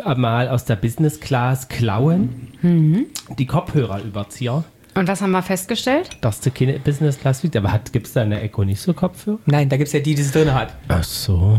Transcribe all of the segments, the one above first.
mal aus der Business Class klauen. Die Kopfhörerüberzieher. Und was haben wir festgestellt? Dass du keine Business Class fliegst. Aber gibt es da in der Echo nicht so Kopfhörer? Nein, da gibt es ja die es drin hat. Ach so.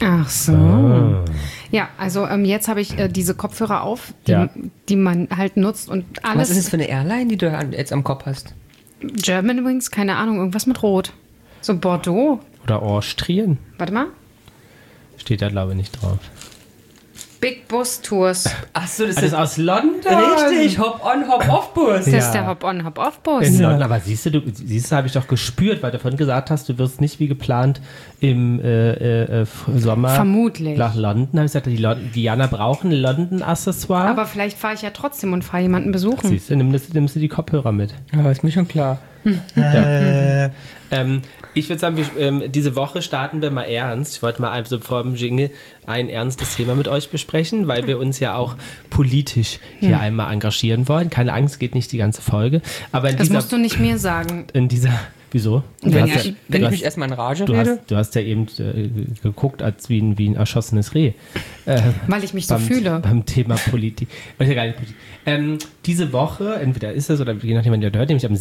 Ja, also jetzt habe ich diese Kopfhörer auf, Ja. die man halt nutzt und alles. Was ist das für eine Airline, die du jetzt am Kopf hast? Germanwings, keine Ahnung, irgendwas mit Rot. So Bordeaux. Oder Austrien. Warte mal. Steht da, glaube ich, nicht drauf. Big Bus Tours. Achso, das Das ist aus London. richtig. Hop-on, Hop-off-Bus. Das ist der Hop-on, Hop-off-Bus. In London, aber siehst du, habe ich doch gespürt, weil du vorhin gesagt hast, du wirst nicht wie geplant im Sommer Vermutlich. nach London. Habe ich gesagt, die Diana brauchen London-Accessoire. Aber vielleicht fahre ich ja trotzdem und fahre jemanden besuchen. Siehst du, nimmst du die Kopfhörer mit. Ja, ist mir schon klar. Ich würde sagen, diese Woche starten wir mal ernst. Ich wollte mal also vor dem Jingle ein ernstes Thema mit euch besprechen, weil wir uns ja auch politisch hier einmal engagieren wollen. Keine Angst, geht nicht die ganze Folge. Aber Das musst du nicht mir sagen. in dieser... Wieso? Wenn ich mich erstmal in Rage rede. Du hast ja eben geguckt, als wie ein erschossenes Reh. Weil ich mich so fühle. Beim Thema Politik. Ja, gar nicht Politik. Diese Woche, entweder ist es oder je nachdem, wann ihr hört, nämlich am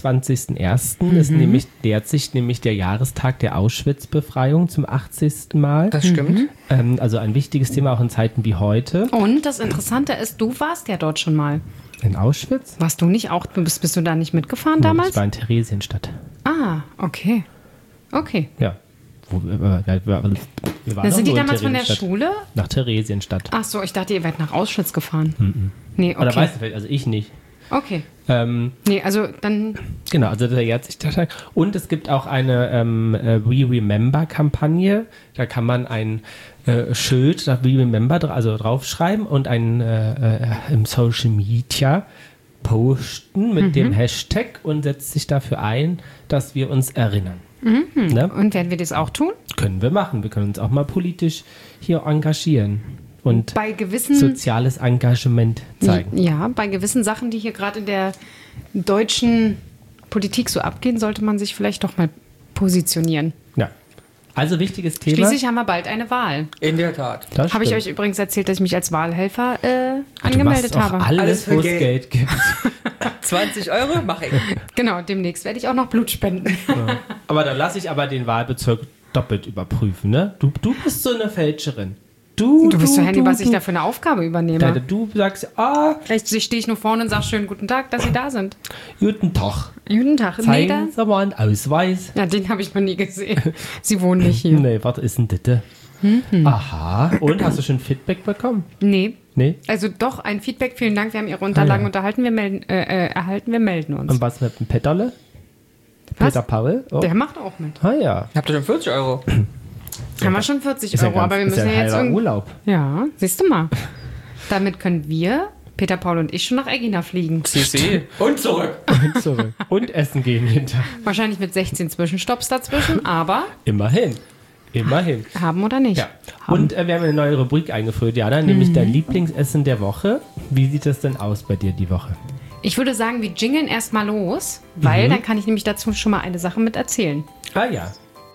27.01. Nähert sich nämlich der Jahrestag der Auschwitz-Befreiung zum 80. Mal. Das stimmt. Also ein wichtiges Thema auch in Zeiten wie heute. Und das Interessante ist, du warst ja dort schon mal. In Auschwitz? Warst du nicht auch? Bist du da nicht mitgefahren damals? Ich war in Theresienstadt. Ah, okay. Okay. Ja. Wir waren Sind die in damals von der Theresienstadt. Schule? Nach Theresienstadt. Ach so, ich dachte, ihr wärt nach Auschwitz gefahren. Nee, okay. Oder weißt du vielleicht, also ich nicht. Okay. Nee, also dann... Genau, also der Jahrestag. Und es gibt auch eine We Remember-Kampagne. Da kann man ein Schild, da We Remember, also draufschreiben und ein im Social Media posten mit dem Hashtag und setzt sich dafür ein, dass wir uns erinnern. Ne? Und werden wir das auch tun? Können wir machen. Wir können uns auch mal politisch hier engagieren und Bei gewissen... soziales Engagement zeigen. Ja, bei gewissen Sachen, die hier gerade in der deutschen Politik so abgehen, sollte man sich vielleicht doch mal positionieren. Ja. Also wichtiges Thema. Schließlich haben wir bald eine Wahl. In der Tat. Das Habe ich stimmt. euch übrigens erzählt, dass ich mich als Wahlhelfer Du angemeldet machst auch habe. alles, für wo es Geld. Geld gibt. 20 Euro mache ich. Genau, demnächst werde ich auch noch Blut spenden. Aber dann lasse ich aber den Wahlbezirk doppelt überprüfen, ne? Du bist so eine Fälscherin. Du Du bist so Handy, was ich da für eine Aufgabe übernehme. Ja, du sagst, Vielleicht stehe ich nur vorne und sage schönen guten Tag, dass Sie da sind. guten Tag. Guten Tag. Nee, Zeigen Sie mal einen Ausweis. ja, den habe ich noch nie gesehen. Sie wohnen nicht hier. Nee, was ist denn das? Aha. Und, hast du schon Feedback bekommen? Nee. Nee? Also doch, ein Feedback, vielen Dank. Wir haben Ihre Unterlagen erhalten, wir melden uns. Und was mit dem Petterle? Was? Peter Paul? Oh. Der macht auch mit. Ah ja. Habt ihr schon 40 Euro? Haben wir schon 40 Ist ja Euro, aber wir ist müssen ja ja jetzt halber irgendwie... Urlaub. Ja, siehst du mal. Damit können wir, Peter Paul und ich, schon nach Egina fliegen. CC. Und zurück. Und zurück. Und essen gehen hinter. Wahrscheinlich mit 16 Zwischenstopps dazwischen, aber Immerhin. Immerhin. haben oder nicht. Ja. Und wir haben eine neue Rubrik eingeführt, Jana, nämlich dein Lieblingsessen der Woche. Wie sieht das denn aus bei dir die Woche? Ich würde sagen, wir jingeln erstmal los, weil dann kann ich nämlich dazu schon mal eine Sache mit erzählen. Ah ja.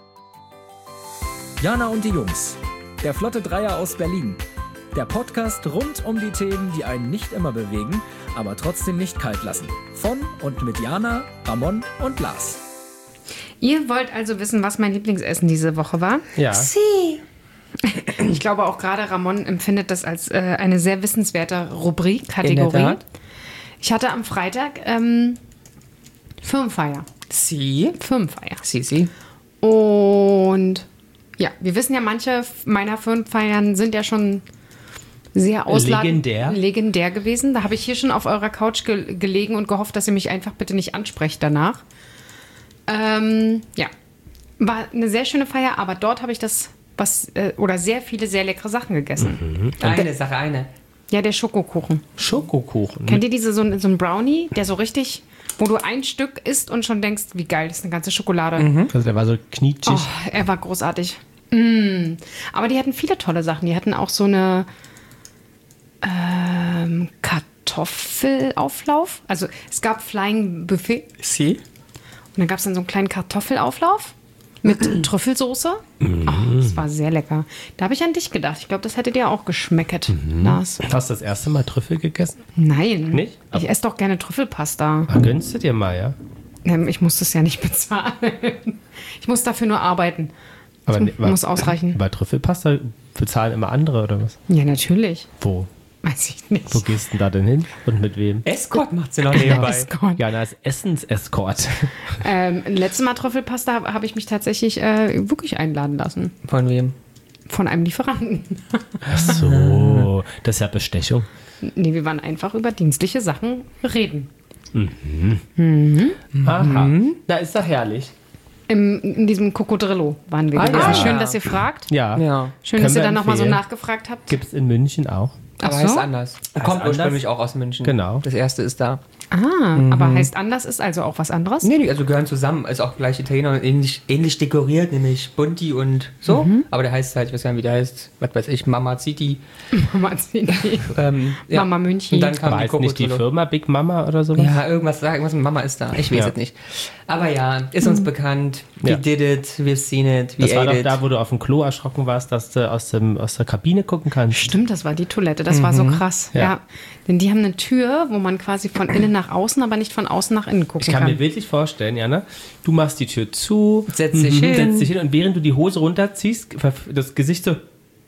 Jana und die Jungs. Der Flotte Dreier aus Berlin. Der Podcast rund um die Themen, die einen nicht immer bewegen, aber trotzdem nicht kalt lassen. Von und mit Jana, Ramon und Lars. Ihr wollt also wissen, was mein Lieblingsessen diese Woche war? Ja. Ich glaube auch gerade Ramon empfindet das als eine sehr wissenswerte Rubrik, Kategorie. In der Tat. Ich hatte am Freitag Firmenfeier. Firmenfeier. CC. Und ja, wir wissen ja, manche meiner Firmenfeiern sind ja schon sehr legendär gewesen. Da habe ich hier schon auf eurer Couch gelegen und gehofft, dass ihr mich einfach bitte nicht ansprecht danach. Ja, war eine sehr schöne Feier, aber dort habe ich sehr viele sehr leckere Sachen gegessen. Eine. Ja, der Schokokuchen. Schokokuchen. Kennt ihr so einen Brownie, der so richtig, wo du ein Stück isst und schon denkst, wie geil, das ist eine ganze Schokolade. Also der war so knietschig. Oh, er war großartig. Aber die hatten viele tolle Sachen. Die hatten auch so eine Kartoffelauflauf. Also es gab Flying Buffet. Sie? Und dann gab es dann so einen kleinen Kartoffelauflauf. Mit Trüffelsoße. Das war sehr lecker. Da habe ich an dich gedacht. Ich glaube, das hätte dir auch geschmeckt, Lars. Hast du das erste Mal Trüffel gegessen? Nein. Nicht? Ich esse doch gerne Trüffelpasta. Gönnst du dir mal, ja? Ich muss das ja nicht bezahlen. Ich muss dafür nur arbeiten. Aber muss ausreichen. Bei Trüffelpasta bezahlen immer andere, oder was? Ja, natürlich. Wo? Weiß ich nicht. Wo gehst du denn da denn hin? Und mit wem? Escort macht sie noch nebenbei. Escort. Ja, als Essensescort. Letztes Mal Trüffelpasta habe ich mich tatsächlich wirklich einladen lassen. Von wem? Von einem Lieferanten. Ach so, das ist ja Bestechung. Nee, wir waren einfach über dienstliche Sachen reden. Aha. Na, ist doch herrlich. In diesem Cocodrillo waren wir gewesen. ja. Schön, dass ihr fragt. Ja. Ja. Schön, Können dass ihr wir dann nochmal so empfehlen. nachgefragt habt. Gibt es in München auch. Aber Ach so? heißt anders. Kommt anders? ursprünglich auch aus München. Genau. Das erste ist da. Aber heißt anders ist also auch was anderes? Nee, die also gehören zusammen. Ist auch gleich Italiener und ähnlich dekoriert, nämlich Bunti und so. Aber der heißt halt, ich weiß gar nicht, wie der heißt, was weiß ich, Mama City. Mama Zini. Ja. Mama München. Und dann kam Aber die heißt nicht die Cocodrillo. Firma Big Mama oder sowas? Ja, irgendwas mit Mama ist da. Ich weiß Ja. es nicht. Aber ja, ist uns bekannt. We Ja. did it, we've seen it, we Das war ate doch it. da, wo du auf dem Klo erschrocken warst, dass du aus der Kabine gucken kannst. Stimmt, das war die Toilette. Das war so krass. Ja. Ja. Denn die haben eine Tür, wo man quasi von innen nach außen, aber nicht von außen nach innen gucken Ich kann kann. mir wirklich vorstellen, Jana, du machst die Tür zu, Setzt dich hin. setzt dich hin und während du die Hose runterziehst, das Gesicht so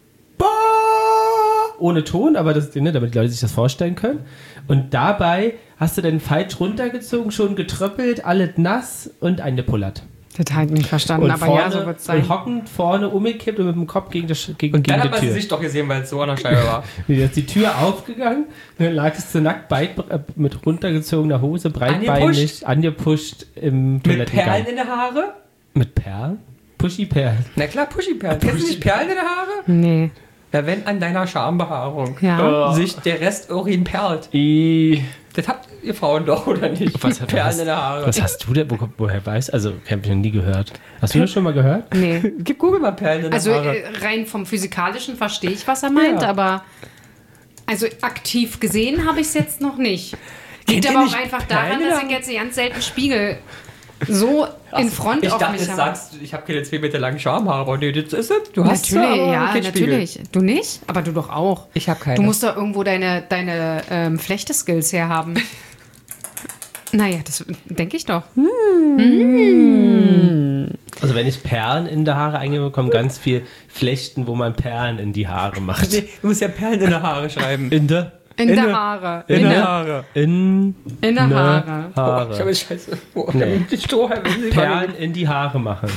ohne Ton, aber das, ne, damit die Leute sich das vorstellen können. Und dabei hast du dann falsch runtergezogen, schon getröppelt, alles nass und eingepullert. Das habe ich nicht verstanden, Und aber vorne, ja, so wird es sein. und hockend vorne umgekippt und mit dem Kopf gegen Und dann die hat man Tür. sie sich doch gesehen, weil es so an der Scheibe war. Jetzt ist die Tür aufgegangen, dann lagst du nackt mit runtergezogener Hose, breitbeinig, angepusht im Mit Toilettengang. Perlen in der Haare? Mit Perlen? Pushy-Perlen. Na klar, Pushy-Perlen. Kennst du nicht Perlen in der Haare? Nee. Ja, wenn an deiner Schambehaarung Ja. sich der Rest Urin perlt. Das habt ihr Frauen doch, oder nicht? Perlen in der Haare. Was hast du denn? Woher weißt du? Also, habe ich noch nie gehört. Hast du das schon mal gehört? Nee. Gib Google mal Perlen in der Also Haare. rein vom Physikalischen verstehe ich, was er meint, Ja. aber also aktiv gesehen habe ich es jetzt noch nicht. Liegt Kennt ihr aber auch nicht einfach Perlen daran, in dass der ich jetzt ganz selten Spiegel so in Front Ich auf dachte, mich jetzt habe. sagst du, ich habe keine 2 Meter langen Schamhaare, aber nee, das ist es. Du hast Natürlich, aber ja, keinen Spiegel. natürlich. Du nicht? Aber du doch auch. Ich habe keine. Du musst doch irgendwo deine Flechte-Skills herhaben. Naja, das denke ich doch. Also, wenn ich Perlen in der Haare eingebe, kommen ganz viel Flechten, wo man Perlen in die Haare macht. Nee, du musst ja Perlen in der Haare schreiben. In der In der Haare. In der Haare. In der Haare. Ich habe Scheiße. Oh, Nee. die Strohhalme. Perlen in die Haare machen.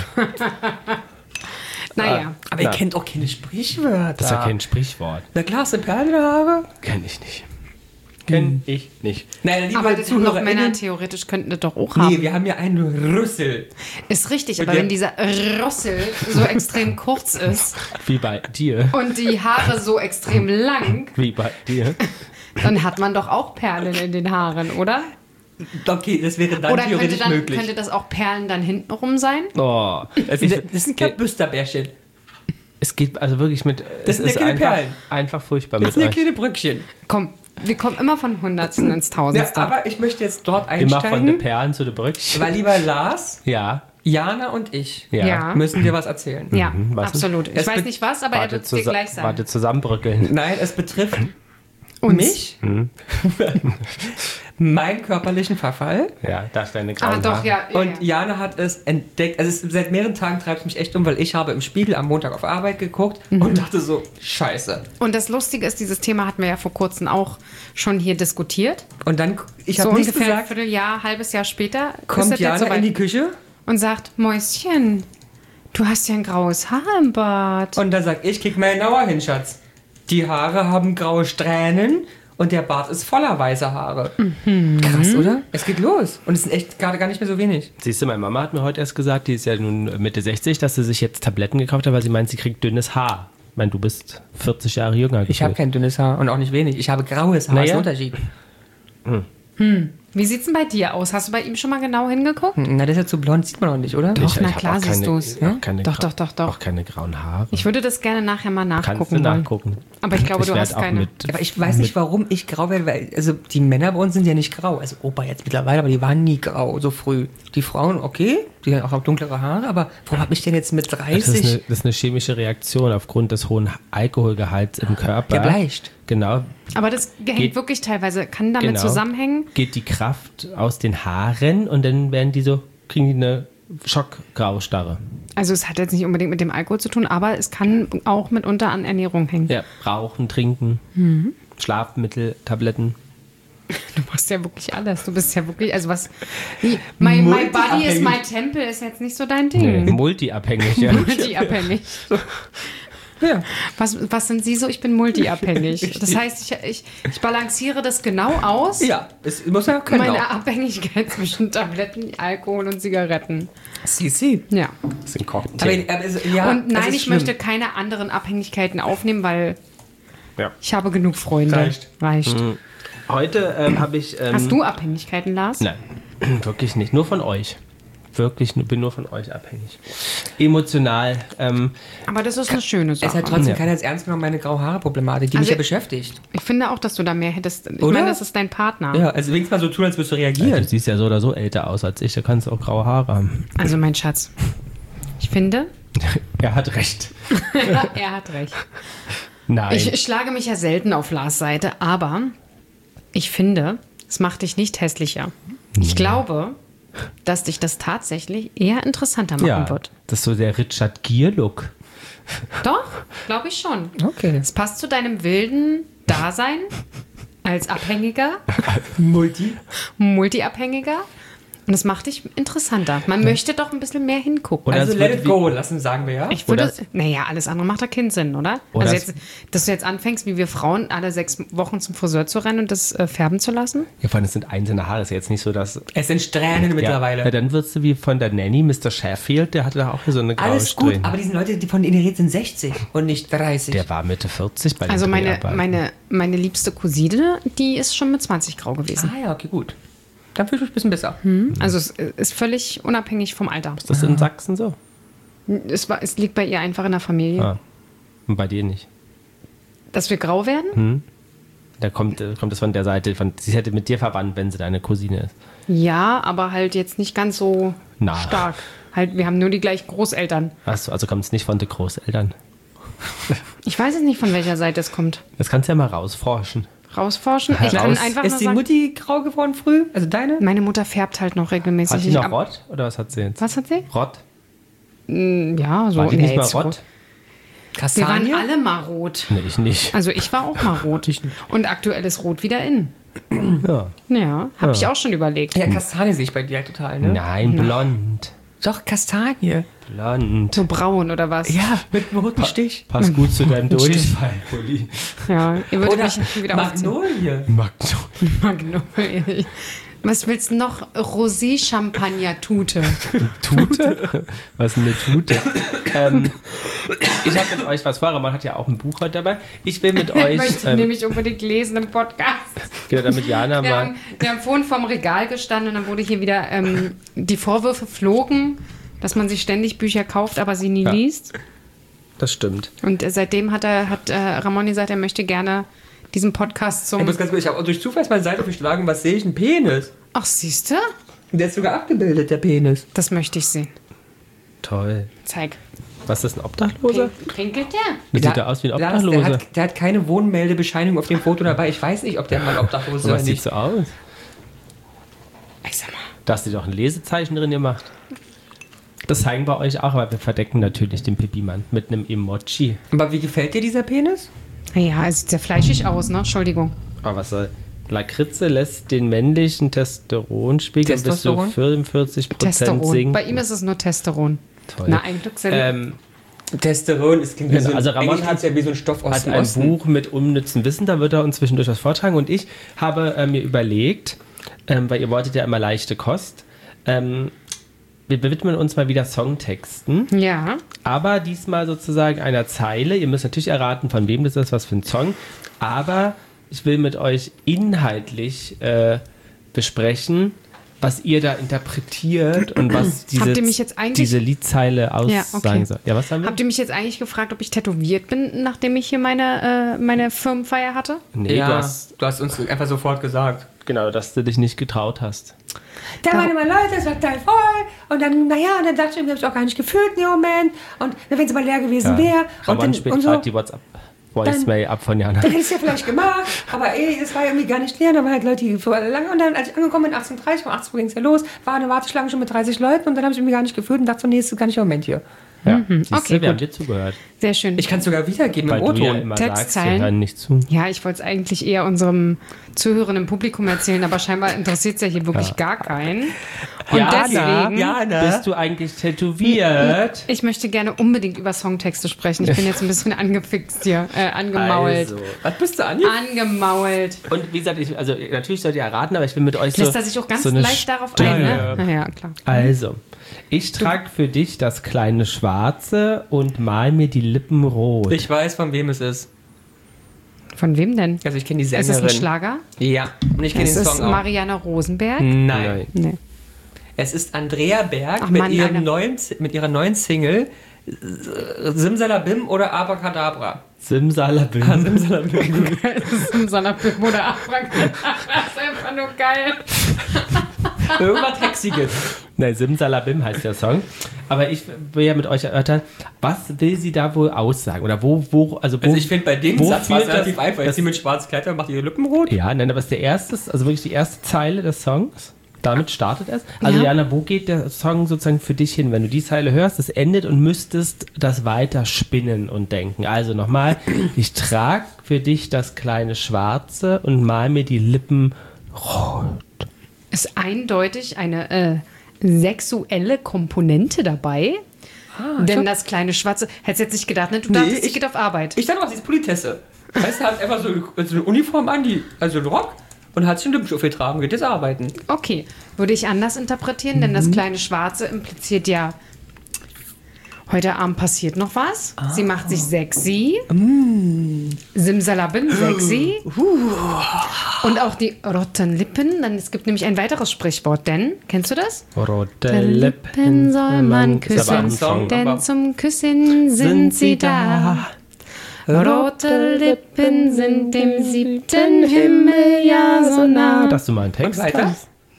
Naja. Aber ihr Na. kennt auch keine Sprichwörter. Das ist ja kein Sprichwort. Na klar, hast du Perlen in der Haare? Kenn ich nicht. Kenn ich nicht. Nein, liebe Aber das haben doch Männer ZuhörerInnen. theoretisch könnten das doch auch haben. Nee, wir haben ja einen Rüssel. Ist richtig, Und aber der- wenn dieser Rüssel so extrem kurz ist Wie bei dir. und die Haare so extrem lang, Wie bei dir. dann hat man doch auch Perlen in den Haaren, oder? Okay, das wäre dann Oder theoretisch möglich. könnte das auch Perlen dann hintenrum sein? Oh. Das ist ein Kabüsterbärchen. Es geht also wirklich mit. Das es sind ja keine einfach, Perlen. einfach furchtbar Das mit sind ja euch. kleine Brückchen. Komm, wir kommen immer von Hundertsten ins Ja, Tausendste. aber ich möchte jetzt dort Immer von den einsteigen, Perlen zu den Bröckchen. weil lieber Lars, Ja. Jana und ich Ja. Ja. müssen dir was erzählen. Ja, was denn? absolut. Ich Es weiß be- nicht was, aber er wird es dir gleich sagen. Warte, zusammenbrückeln. Nein, es betrifft Uns. mich, meinen körperlichen Verfall. Ja, da ist deine Ah, grauen doch, Haare. ja. ja, Und ja. Jana hat es entdeckt. Also seit mehreren Tagen treibt es mich echt um, weil ich habe im Spiegel am Montag auf Arbeit geguckt und dachte so, scheiße. Und das Lustige ist, dieses Thema hatten wir ja vor kurzem auch schon hier diskutiert. Und dann, ich So habe nichts ungefähr ein gesagt, Vierteljahr, halbes Jahr später kommt ist das jetzt Jana soweit in die Küche und sagt, Mäuschen, du hast ja ein graues Haar im Bart. und dann sag ich, kick mal genauer hin, Schatz. Die Haare haben graue Strähnen und der Bart ist voller weißer Haare. Krass, oder? Es geht los. Und es sind echt gerade gar nicht mehr so wenig. Siehst du, meine Mama hat mir heute erst gesagt, die ist ja nun Mitte 60, dass sie sich jetzt Tabletten gekauft hat, weil sie meint, sie kriegt dünnes Haar. Ich meine, du bist 40 Jahre jünger. Ich habe kein dünnes Haar und auch nicht wenig. Ich habe graues Haar. Naja. Das ist ein Unterschied. Wie sieht's denn bei dir aus? Hast du bei ihm schon mal genau hingeguckt? Na, der ist ja zu blond, sieht man noch nicht, oder? Doch, na Ich hab klar auch keine- siehst du es. auch keine Doch. Auch keine grauen Haare. Ich würde das gerne nachher mal Kannst du nachgucken wollen. nachgucken. Aber ich glaube, du werd hast auch keine. Aber ich weiß nicht, warum ich grau werde, weil also die Männer bei uns sind ja nicht grau. Also Opa jetzt mittlerweile, aber die waren nie grau, so früh. Die Frauen, okay, die haben auch dunklere Haare, aber warum habe ich denn jetzt mit 30... Das ist eine chemische Reaktion aufgrund des hohen Alkoholgehalts im Körper. Der bleicht. Genau. Aber das hängt Geht- wirklich teilweise, kann damit Genau. zusammenhängen. Geht die Kraft aus den Haaren und dann kriegen die eine Schockgraustarre. Also es hat jetzt nicht unbedingt mit dem Alkohol zu tun, aber es kann auch mitunter an Ernährung hängen. Ja, rauchen, trinken, Schlafmittel, Tabletten. Du machst ja wirklich alles. Du bist ja wirklich, also was... My body is my temple ist jetzt nicht so dein Ding. Multiabhängig, ja. Multiabhängig. Ja. Was sind Sie so? Ich bin multiabhängig. Das heißt, ich balanciere das genau aus. Ja, es muss ja können Meine auch. Abhängigkeit zwischen Tabletten, Alkohol und Zigaretten. Sie. Ja. Das sind Cocktail. Und nein, ich möchte keine anderen Abhängigkeiten aufnehmen, weil Ja. ich habe genug Freunde. Reicht. Heute habe ich... Hast du Abhängigkeiten, Lars? Nein, wirklich nicht. Nur von euch. Bin nur von euch abhängig. Emotional. Aber das ist eine schöne Es Sache. hat trotzdem Ja. keiner jetzt ernst genommen, meine Grau-Haare-Problematik, die mich Also- ja beschäftigt. Ich finde auch, dass du da mehr hättest. Ich Oder? meine, das ist dein Partner. Ja, also wenigstens mal so tun, als würdest du Du reagieren. siehst ja so oder so älter aus als ich. Da kannst du auch graue Haare haben. Also mein Schatz, ich finde, Er hat recht. er hat recht. Nein. Ich schlage mich ja selten auf Lars Seite, aber ich finde, es macht dich nicht hässlicher. Ich glaube, dass dich das tatsächlich eher interessanter machen ja, wird. das ist so der Richard Gere-Look. Doch, glaube ich schon. Okay. Es passt zu deinem wilden Dasein als Abhängiger, Multiabhängiger. Und es macht dich interessanter. Man möchte doch ein bisschen mehr hingucken. Oder Also es let wird it wie- go lassen, sagen wir ja. Ich würde, Oder- naja, alles andere macht da keinen Sinn, oder? Oder Also es- jetzt, dass du jetzt anfängst, wie wir Frauen, alle 6 Wochen zum Friseur zu rennen und das färben zu lassen? Ja, vor allem, es sind einzelne Haare. Ist ja jetzt nicht so, dass... Es sind Strähnen mittlerweile. Ja, dann wirst du wie von der Nanny, Mr. Sheffield, der hatte da auch so eine graue Alles gut, Strähne. aber diese Leute, die von denen ihr redet, sind 60 und nicht 30. Der war Mitte 40 bei den Also Dreharbeiten. meine liebste Cousine, die ist schon mit 20 grau gewesen. Ah ja, okay, gut. Dann fühle ich mich ein bisschen besser. Also es ist völlig unabhängig vom Alter. Ist das in Sachsen so? Es liegt bei ihr einfach in der Familie. Ah. Und bei dir nicht? Dass wir grau werden? Da kommt es von der Seite, sie hätte mit dir verwandt, wenn sie deine Cousine ist. Ja, aber halt jetzt nicht ganz so Na. stark. Halt, wir haben nur die gleichen Großeltern. Achso, also kommt es nicht von den Großeltern. Ich weiß es nicht, von welcher Seite es kommt. Das kannst du ja mal rausforschen. Rausforschen? Ich kann Heraus- einfach Ist nur die sagen, Mutti grau geworden früh? Also deine? meine Mutter färbt halt noch regelmäßig. Hat sie noch ab- Rott? Oder was hat sie jetzt? Was hat sie? Rott? Ja, so. War die nicht nee, mal jetzt- Rott? Wir Kastanie? waren alle mal rot. Nee, ich nicht. Also ich war auch mal rot. Und aktuell ist rot wieder in. Ja. Ja, habe ich auch schon überlegt. Ja, Kastanie sehe ich bei dir halt total, ne? Nein, blond. Doch, Kastanie. Blond. So braun oder was? Ja, mit einem roten Stich. Pass gut zu deinem Durchfall, Pulli. Ja, ihr würdet Oder mich wieder aufziehen. Magnolie. Magnolie. Was willst du noch? Rosé-Champagner-Tute. Tute? Was ist eine Tute? Ich habe mit euch was vor. Man hat ja auch ein Buch heute dabei. Ich will mit Ich euch, möchte nämlich unbedingt lesen im Podcast. genau, damit Jana mal... Wir haben vorhin vorm Regal gestanden und dann wurde hier wieder die Vorwürfe flogen, dass man sich ständig Bücher kauft, aber sie nie Ja. liest. Das stimmt. Und seitdem hat Ramon gesagt, er möchte gerne diesen Podcast zum... Ich muss ganz kurz, ich habe durch Zufall meine Seite aufgeschlagen, was sehe ich? Ein Penis. Ach, siehst du? Der ist sogar abgebildet, der Penis. Das möchte ich sehen. Toll. Zeig. Was ist ein Obdachloser? Pinkelt der? Wie sieht der aus wie ein Lars, Obdachloser? der hat keine Wohnmeldebescheinigung auf dem Foto dabei. Ich weiß nicht, ob der mal obdachlos ist oder Was sieht nicht. so aus? Ich sag mal. Da hast du doch ein Lesezeichen drin gemacht. Das zeigen wir euch auch, aber wir verdecken natürlich den Pipi-Mann mit einem Emoji. Aber wie gefällt dir dieser Penis? Ja, es sieht sehr fleischig aus, ne? Entschuldigung. Aber was soll... Lakritze lässt den männlichen Testosteronspiegel bis zu Testosteron? 44% Testosteron. sinken. Bei ihm ist es nur Testosteron. Toll. Na, ein Glück sehr Testosteron, es klingt wie Genau, so ein, also Ramon eigentlich ja wie so ein Stoff aus hat dem ein Osten. Buch mit unnützen Wissen, da wird er uns zwischendurch was vortragen. Und ich habe mir überlegt, weil ihr wolltet ja immer leichte Kost, wir widmen uns mal wieder Songtexten, Ja. aber diesmal sozusagen einer Zeile. Ihr müsst natürlich erraten, von wem das ist, was für ein Song. Aber ich will mit euch inhaltlich besprechen, was ihr da interpretiert und was diese Liedzeile aussagen soll. Ja, was haben wir? Habt ihr mich jetzt eigentlich gefragt, ob ich tätowiert bin, nachdem ich hier meine Firmenfeier hatte? Nee, ja, du hast uns einfach sofort gesagt. Genau, dass du dich nicht getraut hast. Da waren immer Leute, es war total voll. Und dann, dann dachte ich, ich habe es auch gar nicht gefühlt in dem Moment. Und wenn es mal leer gewesen wäre. Und dann spielt gerade die Voicemail ab von Jana. Dann hätte ich es ja vielleicht gemacht, aber es war irgendwie gar nicht leer. Da waren halt Leute, die vor lange. Und dann, als ich angekommen bin, 18:30, um 18 Uhr ging es ja los, war eine Warteschlange schon mit 30 Leuten. Und dann habe ich irgendwie gar nicht gefühlt und dachte so, nee, das ist gar nicht der Moment hier. Ja, okay, wir haben dir zugehört. Sehr schön. Ich kann es sogar wiedergeben im O-Ton. Ja immer sagst, wir hören nicht zu. Ja, ich wollte es eigentlich eher unserem zuhörenden Publikum erzählen, aber scheinbar interessiert es ja hier wirklich gar keinen. Und deswegen bist du eigentlich tätowiert? Ich möchte gerne unbedingt über Songtexte sprechen. Ich bin jetzt ein bisschen angefixt hier, angemault. Also, was bist du angemault? Und wie gesagt, natürlich sollt ihr erraten, aber ich will mit euch lässt er sich auch ganz leicht darauf ein, ne? Na ja, klar. Also, ich trage für dich das kleine Schwarze und mal mir die Lippen rot. Ich weiß, von wem es ist. Von wem denn? Also ich kenne die Sängerin. Ist es ein Schlager? Ja. Und ich kenne den Song auch. Ist es Marianne Rosenberg? Nein. Nee. Es ist Andrea Berg mit ihrer neuen Single Simsalabim oder Abracadabra. Simsalabim. Simsalabim. Simsalabim oder Abracadabra. Das ist einfach nur geil. Irgendwas Hexiges. Nein, Simsalabim heißt der Song. Aber ich will ja mit euch erörtern, was will sie da wohl aussagen? Oder wo ich finde, bei dem Satz war es relativ einfach. Jetzt sie mit schwarzem Kleid und macht ihre Lippen rot. Ja, nein, aber es ist wirklich die erste Zeile des Songs. Damit startet es. Also Jana, wo geht der Song sozusagen für dich hin? Wenn du die Zeile hörst, es endet und müsstest das weiter spinnen und denken. Also nochmal, ich trage für dich das kleine Schwarze und mal mir die Lippen rot. Ist eindeutig eine sexuelle Komponente dabei. Denn das kleine Schwarze, hättest du jetzt nicht gedacht, ne? Du dachtest, sie geht auf Arbeit. Ich dachte auch, sie ist Politesse. Heißt, er hat einfach so eine Uniform an, also einen Rock. Und hat sich einen Lippenstift getragen, geht jetzt arbeiten. Okay, würde ich anders interpretieren, denn das kleine Schwarze impliziert ja, heute Abend passiert noch was. Sie macht sich sexy. Simsalabim, sexy. Und auch die roten Lippen. Es gibt nämlich ein weiteres Sprichwort, denn, kennst du das? Rote Lippen soll man küssen, denn zum Küssen sind sie da. Rote Lippen sind dem 7. Himmel ja so nah. Das ist mal ein Text. Und weiter?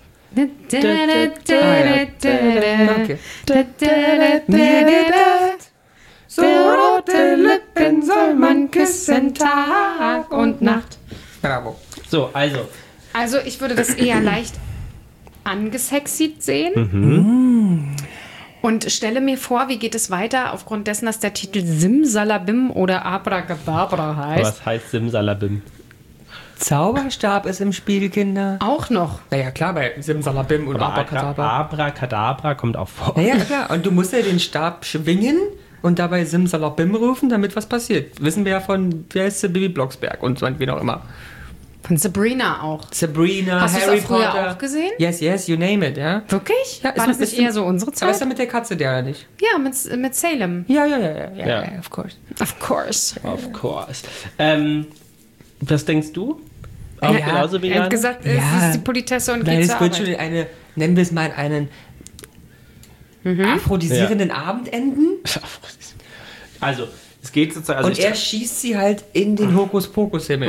So rote Lippen soll man küssen Tag und Nacht. Bravo. So, Also ich würde das eher leicht angesexiert sehen. Und stelle mir vor, wie geht es weiter, aufgrund dessen, dass der Titel Simsalabim oder Abracadabra heißt. Was heißt Simsalabim? Zauberstab ist im Spiel, Kinder. Auch noch. Naja, klar, bei Simsalabim und Abracadabra. Abracadabra kommt auch vor. Naja, klar. Und du musst ja den Stab schwingen und dabei Simsalabim rufen, damit was passiert. Wissen wir ja von, wie heißt sie, Bibi Blocksberg und so, wen auch immer. Von Sabrina auch. Sabrina, Hast Harry du früher Potter. Auch gesehen? Yes, you name it, ja. Wirklich? Ja, war das nicht eher so unsere Zeit? Aber ist ja mit der Katze der oder nicht? Ja, mit Salem. Ja, of course. Of course. Of course. Was denkst du? Auch genauso wie er hat gesagt, es ist die Politesse und geht zur Arbeit. Es wird schon nennen wir es mal einen aphrodisierenden Abend enden. Also, es geht sozusagen... Und er schießt sie halt in den Hokuspokus-Himmel.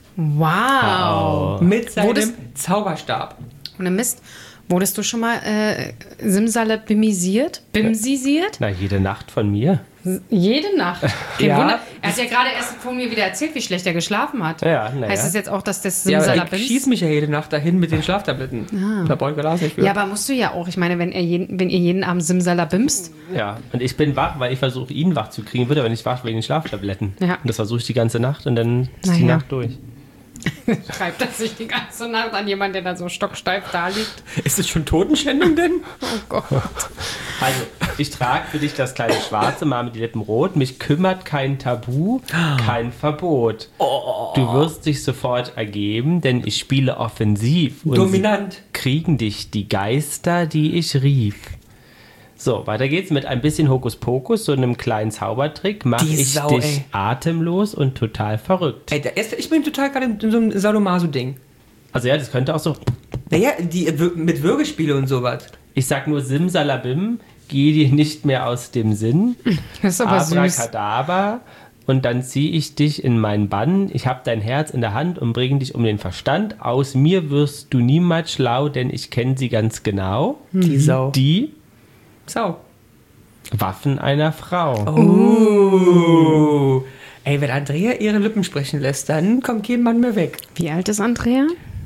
Wow. Mit seinem Zauberstab. Und im Mist, wurdest du schon mal simsalabimisiert? Bimsisiert? Na, jede Nacht von mir. Jede Nacht? Kein Wunder. Er hat ja gerade erst von mir wieder erzählt, wie schlecht er geschlafen hat. Ja, heißt das jetzt auch, dass das Simsalabim... Ja, ich schieße mich ja jede Nacht dahin mit den Schlaftabletten. Da brauche ich Glas nicht für. Ja, aber musst du ja auch. Ich meine, wenn ihr jeden Abend Simsalabimst. Ja, und ich bin wach, weil ich versuche, ihn wach zu kriegen. Wird aber nicht wach wegen den Schlaftabletten. Ja. Und das versuche ich die gante Nacht und dann ist die Nacht durch. Schreibt er sich die ganze Nacht an jemanden, der da so stocksteif da liegt. Ist es schon Totenschändung denn? Oh Gott. Also, ich trage für dich das kleine Schwarze, mal mit die Lippen rot. Mich kümmert kein Tabu, kein Verbot. Du wirst dich sofort ergeben, denn ich spiele offensiv. Und dominant. Kriegen dich die Geister, die ich rief. So, weiter geht's mit ein bisschen Hokuspokus, so einem kleinen Zaubertrick. Mach ich dich atemlos und total verrückt. Ey, ich bin total gerade in so einem Sadomaso-Ding. Also ja, das könnte auch so Naja, mit Würgespiele und sowas. Ich sag nur Simsalabim, geh dir nicht mehr aus dem Sinn. Das ist aber süß. Abracadabra. Und dann ziehe ich dich in meinen Bann. Ich hab dein Herz in der Hand und bringe dich um den Verstand. Aus mir wirst du niemals schlau, denn ich kenne sie ganz genau. Die Sau. Die Sau. Waffen einer Frau. Oh. Ey, wenn Andrea ihre Lippen sprechen lässt, dann kommt kein Mann mehr weg. Wie alt ist Andrea?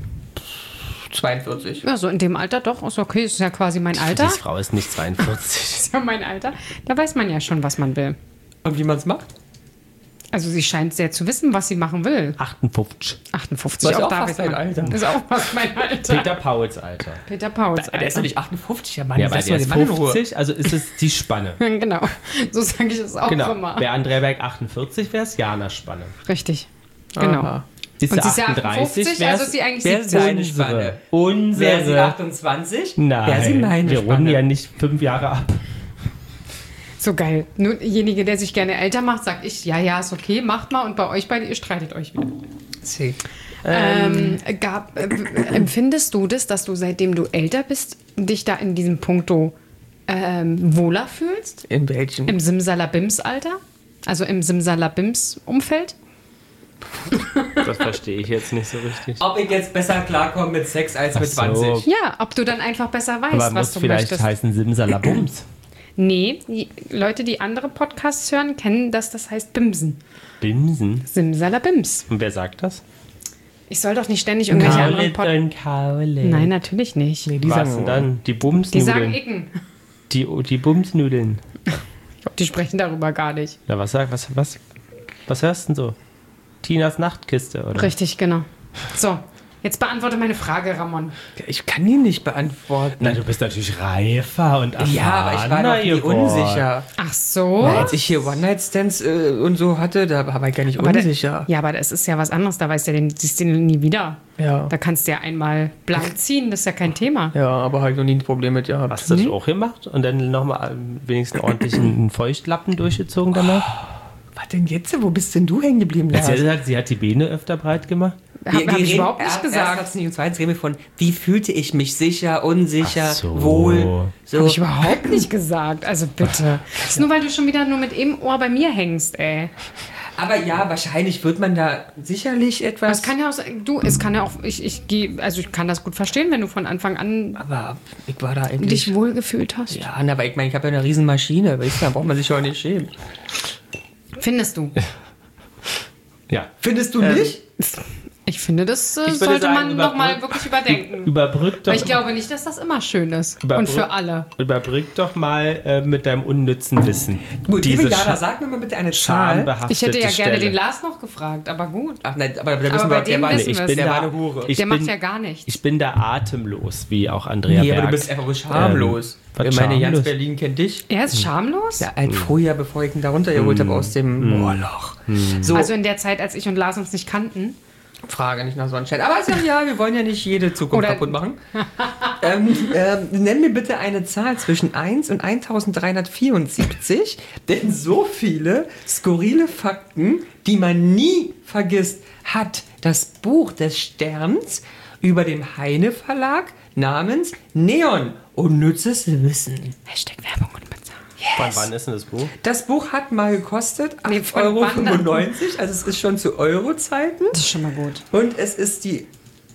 42. Ja, so in dem Alter doch. Ist okay, ist ja quasi mein Alter. Die Frau ist nicht 42. Ist ja mein Alter. Da weiß man ja schon, was man will. Und wie man es macht? Also sie scheint sehr zu wissen, was sie machen will. 58. 58, Das ist auch da fast weiß man. mein Alter. Das ist auch fast mein Alter. Peter Pauls Alter. Peter Pauls Der ist doch nicht 58, Mann. Ja, weil Lass der mal ist den Mann in Ruhe. 50, also ist es die Spanne. Genau, so sage ich es auch Genau. immer. Wäre Andrea Berg 48, wäre es Jana Spanne. Richtig, genau. Aha. Ist Und sie sie ist ja 58, wär's also ist sie eigentlich Wer ist 17. seine Spanne? Unsere. Wäre sie 28? Nein, Wäre sie meine wir runden Spanne. ja nicht 5 Jahre ab. So geil. Nur derjenige, der sich gerne älter macht, sagt ich, ja, ist okay, macht mal. Und bei euch beide, ihr streitet euch wieder. See. Empfindest du das, dass du, seitdem du älter bist, dich da in diesem Punkto wohler fühlst? In welchem? Im Simsalabims-Alter? Also im Simsalabims-Umfeld? Das verstehe ich jetzt nicht so richtig. Ob ich jetzt besser klarkomme mit Sex als mit so. 20? Ja, ob du dann einfach besser weißt, Aber was muss du vielleicht möchtest. heißen Simsalabums. Nee, die Leute, die andere Podcasts hören, kennen das heißt Bimsen. Bimsen. Simsalabims. Und wer sagt das? Ich soll doch nicht ständig irgendwelche anderen Podcasts... und Kaule. Nein, natürlich nicht. Nee, die Was sagen denn dann? Die Die Bumsnudeln. sagen Icken. Die Bumsnudeln. Ich glaube, die sprechen darüber gar nicht. Na, was hörst du denn so? Tinas Nachtkiste, oder? Richtig, genau. So, jetzt beantworte meine Frage, Ramon. Ich kann die nicht beantworten. Na, du bist natürlich reifer und erfahrener. Ja, aber ich war noch nie geworden. unsicher. Ach so. Als ich hier One-Night-Stands und so hatte, da war ich gar nicht Aber unsicher. ja, aber das ist ja was anderes. Da weißt du ja, siehst du den nie wieder. Ja. Da kannst du ja einmal blank ziehen. Das ist ja kein Thema. Ja, aber halt noch nie ein Problem mit gehabt. Hast du das auch gemacht? Und dann nochmal wenigstens ordentlich einen Feuchtlappen durchgezogen danach? Was denn jetzt? Wo bist denn du hängen geblieben, Sie hat Lars? gesagt, sie hat die Beine öfter breit gemacht. Hab ich überhaupt nicht gesagt. Erst nicht und zweitens reden wir von, wie fühlte ich mich sicher, unsicher, Ach so. wohl. So. Habe ich überhaupt nicht gesagt. Also bitte. Das ist nur, weil du schon wieder nur mit einem Ohr bei mir hängst, ey. Aber ja, wahrscheinlich wird man da sicherlich etwas... Es kann ja auch, es kann ja auch, ich kann das gut verstehen, wenn du von Anfang an aber ich war da eigentlich... dich wohlgefühlt hast. Ja, aber ich meine, ich habe ja eine riesen Maschine, weißt du, da braucht man sich auch nicht schämen. Findest du? Ja. Findest du nicht? Ich finde, das würde sollte sagen, man nochmal wirklich überdenken. Überbrück doch, Weil ich glaube nicht, dass das immer schön ist. Und für alle. Überbrück doch mal mit deinem unnützen Wissen. Gut, diese liebe Jana, sag mir mal bitte eine Zahl. schambehaftete Ich hätte ja gerne Stelle. den Lars noch gefragt, aber gut. Ach nein, aber da wissen Aber wir, bei dem der war, wissen Ich wir bin es. der da, war eine Hure. ich Der bin, macht ja gar nichts. Ich bin da atemlos, wie auch Andrea Nee, Berg. aber du bist einfach bloß schamlos. was Ich meine, ganz schamlos? Berlin kennt dich. Er ist schamlos? Ja, ein Frühjahr, bevor ich ihn da runtergeholt habe aus dem Moorloch. So, Also in der Zeit, als ich und Lars uns nicht kannten. Frage nicht nach Sonnenschein. Aber ist ja, wir wollen ja nicht jede Zukunft Oder- kaputt machen. Nenn mir bitte eine Zahl zwischen 1 und 1374, denn so viele skurrile Fakten, die man nie vergisst, hat das Buch des Sterns über dem Heine Verlag namens Neon. Unnützes Wissen. Hashtag Werbung und Bezahlen. Von wann ist denn das Buch? Das Buch hat mal gekostet Nee, von wann 8,95 €, also es ist schon zu Euro-Zeiten. Das ist schon mal gut. Und es ist die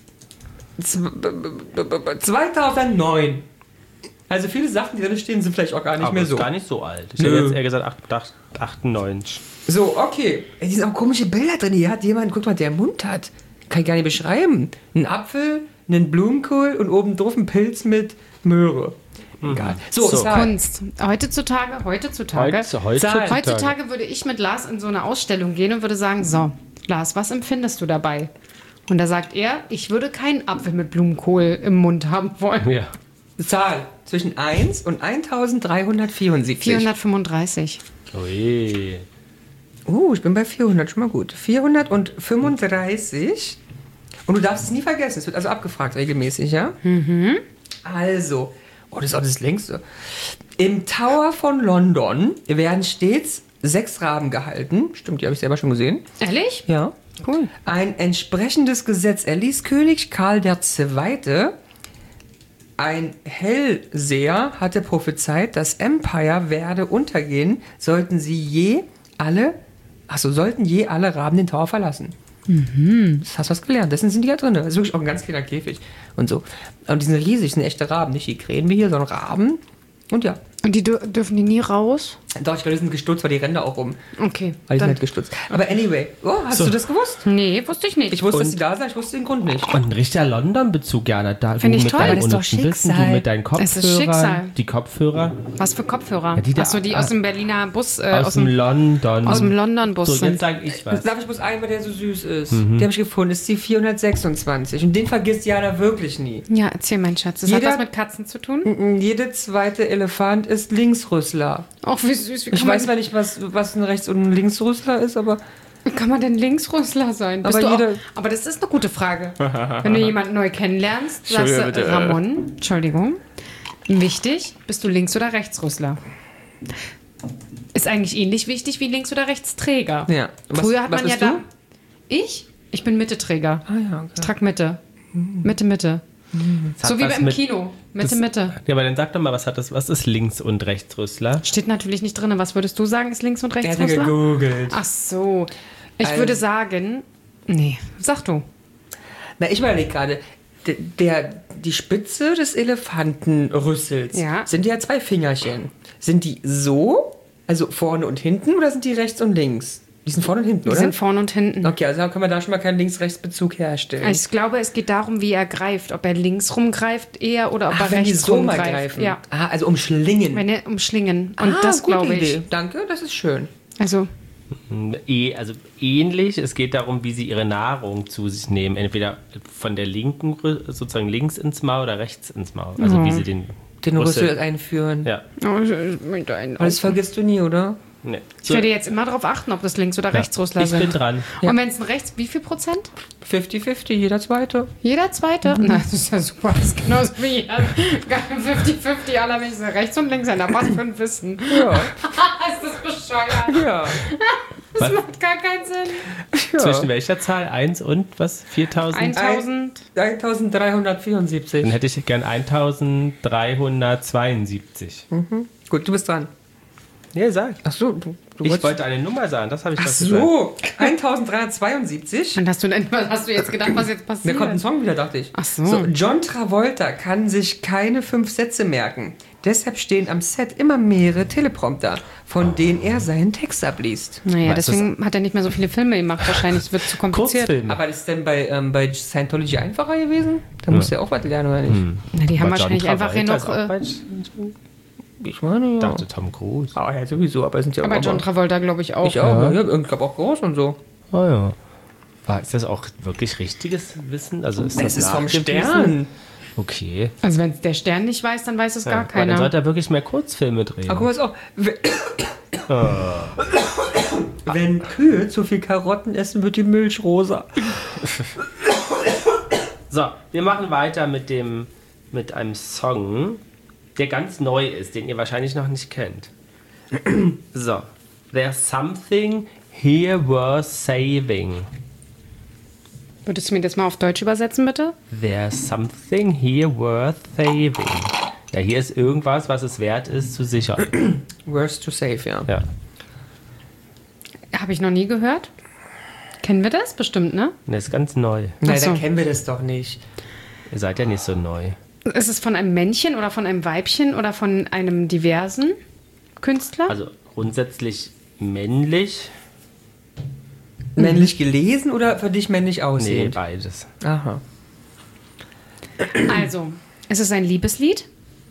2009. Also viele Sachen, die drin stehen, sind vielleicht auch gar nicht Aber mehr ist so. gar nicht so alt. Ich Nö. hätte jetzt eher gesagt 98. So, okay. Ey, die sind auch komische Bilder drin. Hier hat jemand, guck mal, der Mund hat. Kann ich gar nicht beschreiben. Ein Apfel, einen Blumenkohl und oben drauf ein Pilz mit Möhre. Egal. So, So. Zahl. Kunst. Heutzutage. Heutzutage würde ich mit Lars in so eine Ausstellung gehen und würde sagen, so, Lars, was empfindest du dabei? Und da sagt er, ich würde keinen Apfel mit Blumenkohl im Mund haben wollen. Ja. Zahl zwischen 1 und 1374. 435. Ui. Ich bin bei 400, schon mal gut. 435. Und du darfst es nie vergessen. Es wird also abgefragt regelmäßig, ja? Mhm. Also, das ist auch das längste. Im Tower von London werden stets 6 Raben gehalten. Stimmt, die habe ich selber schon gesehen. Ehrlich? Ja. Cool. Ein entsprechendes Gesetz erließ König Karl II. Ein Hellseher hatte prophezeit, das Empire werde untergehen, sollten je alle Raben den Tower verlassen. Das hast du was gelernt. Deswegen sind die ja drin. Das ist wirklich auch ein ganz kleiner Käfig und so. Und die sind riesig, sind echte Raben. Nicht die Krähen wie hier, sondern Raben. Und ja. Und die dürfen die nie raus? Doch, ich glaube, die sind gestutzt, weil die Ränder auch rum. Okay. Weil die sind halt gestutzt. Aber anyway, hast du das gewusst? Nee, wusste ich nicht. Ich wusste, dass die da sind, ich wusste den Grund nicht. Und ein richtiger London-Bezug, Jana. Da Find ich mit toll, deinem das ist doch unnützen Wissen, du Schicksal. mit deinen Es ist Schicksal. Kopfhörern, die Kopfhörer Was für Kopfhörer? Ja, die da- Achso, die aus dem Berliner Bus, aus dem London. aus dem London-Bus So, sind. jetzt sage ich was. Darf ich bloß einen, weil der so süß ist? Den habe ich gefunden, ist die 426. Und den vergisst Jana wirklich nie. Ja, erzähl, mein Schatz. Das hat Jeder- was mit Katzen zu tun? Jede zweite Elefant ist Linksrüssler. Auch wie süß. Wie Ich weiß zwar nicht, was ein Rechts- und ein Linksrüssler ist, aber Wie kann man denn Linksrüssler sein? Aber Aber das ist eine gute Frage. Wenn du jemanden neu kennenlernst, sagst du, bitte. Ramon, Entschuldigung, wichtig, bist du Links- oder Rechtsrüssler? Ist eigentlich ähnlich wichtig wie Links- oder Rechtsträger. ja. Früher hat was man ja bist da... du? Ich bin Mitte-Träger. Ah ja, okay. Ich trag Mitte. Mitte. So wie was beim mit- Kino. Das- Mitte. Ja, aber dann sag doch mal, was ist Links- und Rechtsrüssler? Steht natürlich nicht drin. Was würdest du sagen, ist Links- und Der hat ja Rechtsrüssler? gegoogelt. Ach so. Ich Also- würde sagen... Nee, sag du. Na, ich überlege gerade, die Spitze des Elefantenrüssels Ja. sind ja 2 Fingerchen. Sind die so, also vorne und hinten, oder sind die rechts und links? Die sind vorne und hinten, Die oder? sind vorne und hinten. Okay, also können wir da schon mal keinen Links-Rechts-Bezug herstellen. Ich glaube, es geht darum, wie er greift. Ob er links rumgreift eher oder ob er wenn die rechts so mal rumgreift. greifen. Ja, Ah, also umschlingen. wenn er umschlingen. Und das gute glaube ich. Idee. Danke, das ist schön. Also, Also ähnlich, es geht darum, wie sie ihre Nahrung zu sich nehmen. Entweder von der linken, sozusagen links ins Maul oder rechts ins Maul. Also wie sie den Rüssel einführen. Ja. Aber das vergisst du nie, oder? Nee. Ich werde jetzt immer darauf achten, ob das Links- oder Rechtsrüssler Ich bin sind. dran. Und wenn es ein Rechts, wie viel Prozent? 50-50, jeder Zweite. Jeder Zweite? Na, das ist ja super. Das ist genauso wie jeder. 50-50 aller Menschen rechts und links. Na, was für ein Wissen. Ja. Ist das bescheuert? Ja. Das macht gar keinen Sinn. Zwischen welcher Zahl? 1 und was? 4000? 1000. 1374. Dann hätte ich gern 1372. Gut, du bist dran. Nee, sag. Ach so, du Ich wollte eine Nummer sagen, das habe ich Ach doch gesagt. so, 1372. Und hast du jetzt gedacht, was jetzt Mir passiert? kommt ein Song wieder, dachte ich. Ach so. John Travolta kann sich keine 5 Sätze merken. Deshalb stehen am Set immer mehrere Teleprompter, von denen er seinen Text abliest. Naja, Was deswegen hat er nicht mehr so viele Filme gemacht. Wahrscheinlich es wird zu kompliziert. Kurzfilme. Aber ist denn bei Scientology einfacher gewesen? Da musst du ja auch was lernen, oder nicht? Na, die haben Aber wahrscheinlich John einfach hier Travolta noch. ist auch bei- Ich meine, ja. Ich dachte Tom Cruise. Ah, ja, sowieso, aber es sind ja Aber auch John Travolta, glaube ich, auch. Ich auch, ja. Ich glaube auch groß und so. Oh ja. Ist das auch wirklich richtiges Wissen? Also ist das Es ist vom nachgewiesen? Stern. Okay. Also wenn es der Stern nicht weiß, dann weiß es gar Weil dann keiner. sollte er wirklich mehr Kurzfilme drehen. Aber guck mal, ist auch. Wenn Kühe zu viel Karotten essen, wird die Milch rosa. So, wir machen weiter mit einem Song, der ganz neu ist, den ihr wahrscheinlich noch nicht kennt. So. There's something here worth saving. Würdest du mir das mal auf Deutsch übersetzen, bitte? There's something here worth saving. Ja, hier ist irgendwas, was es wert ist, zu sichern. Worth to save, ja. Ja. Habe ich noch nie gehört. Kennen wir das? Bestimmt, ne? Das ist ganz neu. Nein, Ach so. dann kennen wir das doch nicht. Ihr seid ja nicht so neu. Ist es von einem Männchen oder von einem Weibchen oder von einem diversen Künstler? Also grundsätzlich männlich. Männlich gelesen oder für dich männlich Nee, aussehend? beides. Aha. Also, es ist ein Liebeslied.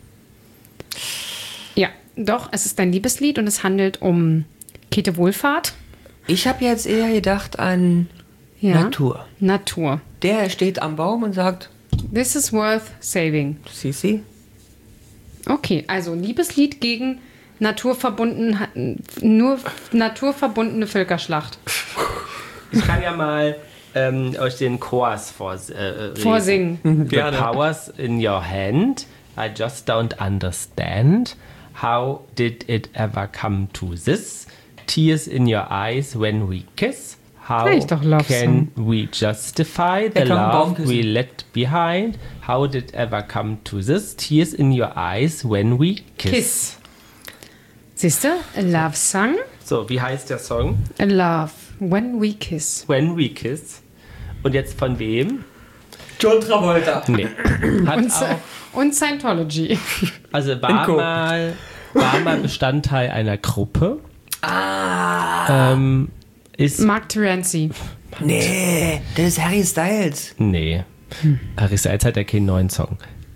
Ja, doch, es ist ein Liebeslied und es handelt um Käthe Wohlfahrt. Ich habe jetzt eher gedacht an Ja. Natur. Natur. Der steht am Baum und sagt, This is worth saving. Sisi. Okay, also Liebeslied gegen naturverbundene Völkerschlacht. Ich kann ja mal euch den Chorus Vorsingen. The Gerne. powers in your hand, I just don't understand. How did it ever come to this? Tears in your eyes when we kiss. How Vielleicht doch Love can we justify the kann einen Baum love küssen. we left behind? How did ever come to this? Tears in your eyes when we kiss. Siehst du? A Love Song. So, wie heißt der Song? A Love. When we kiss. When we kiss. Und jetzt von wem? John Travolta. Nee. Hat Und, auch, und Scientology. also Co. war mal Bestandteil einer Gruppe. Ist Mark Terenzi. Nee, das ist Harry Styles. Nee. Harry Styles hat ja keinen neuen Song.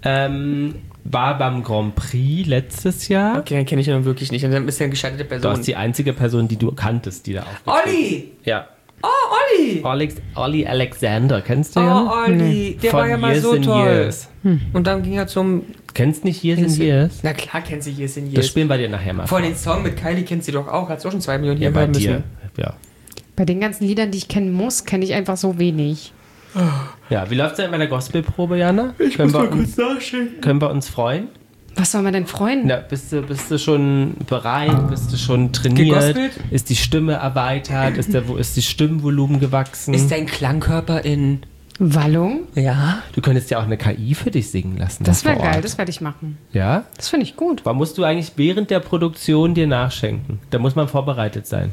War beim Grand Prix letztes Jahr. Okay, den kenne ich ja wirklich nicht. Und dann ist er eine gescheiterte Du Person. warst die einzige Person, die du kanntest, die da aufgetreten Olli! Ja. Oh, Olli! Olli Alexander, kennst du Oh, ja? Olli. Der war ja mal so Years and toll. Years. Und dann ging er zum... Kennst nicht Years and Years? Na klar kennt sie Years in Das Years. spielen wir dir nachher mal. Vor den Song mit Kylie kennt sie doch auch. Hat sie auch schon 2 Millionen Ja, hier bei hören dir. müssen. Ja. Bei den ganzen Liedern, die ich kennen muss, kenne ich einfach so wenig. Ja, wie läuft es denn mit der Gospelprobe, Jana? Können wir uns freuen? Was soll man denn freuen? Na, bist du schon bereit? Bist du schon trainiert? Gegospelt? Ist die Stimme erweitert? Ist die Stimmvolumen gewachsen? Ist dein Klangkörper in... Wallung? Ja? Du könntest ja auch eine KI für dich singen lassen. Das da wäre vor geil, Ort. das werde ich machen. Ja? Das finde ich gut. Warum musst du eigentlich während der Produktion dir nachschenken? Da muss man vorbereitet sein.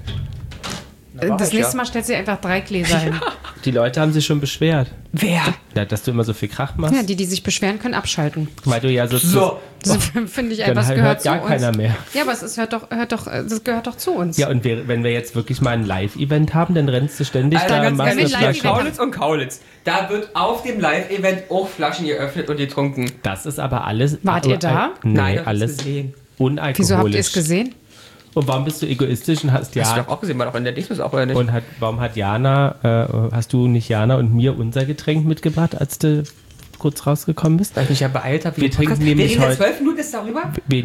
Das nächste Mal stellst du dir einfach 3 Gläser hin. Die Leute haben sich schon beschwert, Wer? ja, dass du immer so viel Krach machst. Ja, die sich beschweren können, abschalten. Weil du ja so... Das finde ich Dann einfach, das hört gehört zu gar uns. keiner mehr. Ja, aber es das gehört doch zu uns. Ja, und wenn wir jetzt wirklich mal ein Live-Event haben, dann rennst du ständig da und machst ehrlich, eine Live-Event Flasche. Kaulitz und Kaulitz. Da wird auf dem Live-Event auch Flaschen geöffnet und getrunken. Das ist aber alles... Wart ihr da? Nee, Nein, ich hab's alles gesehen. unalkoholisch. Wieso habt ihr es gesehen? Und warum bist du egoistisch und hast Hast du ja... doch auch gesehen, war doch in der Dichtung auch, oder nicht? Und warum hat hast du nicht Jana und mir unser Getränk mitgebracht, als du kurz rausgekommen bist? Weil ich mich ja beeilt habe. Wir trinken nämlich reden heute- 12 Minuten ist darüber?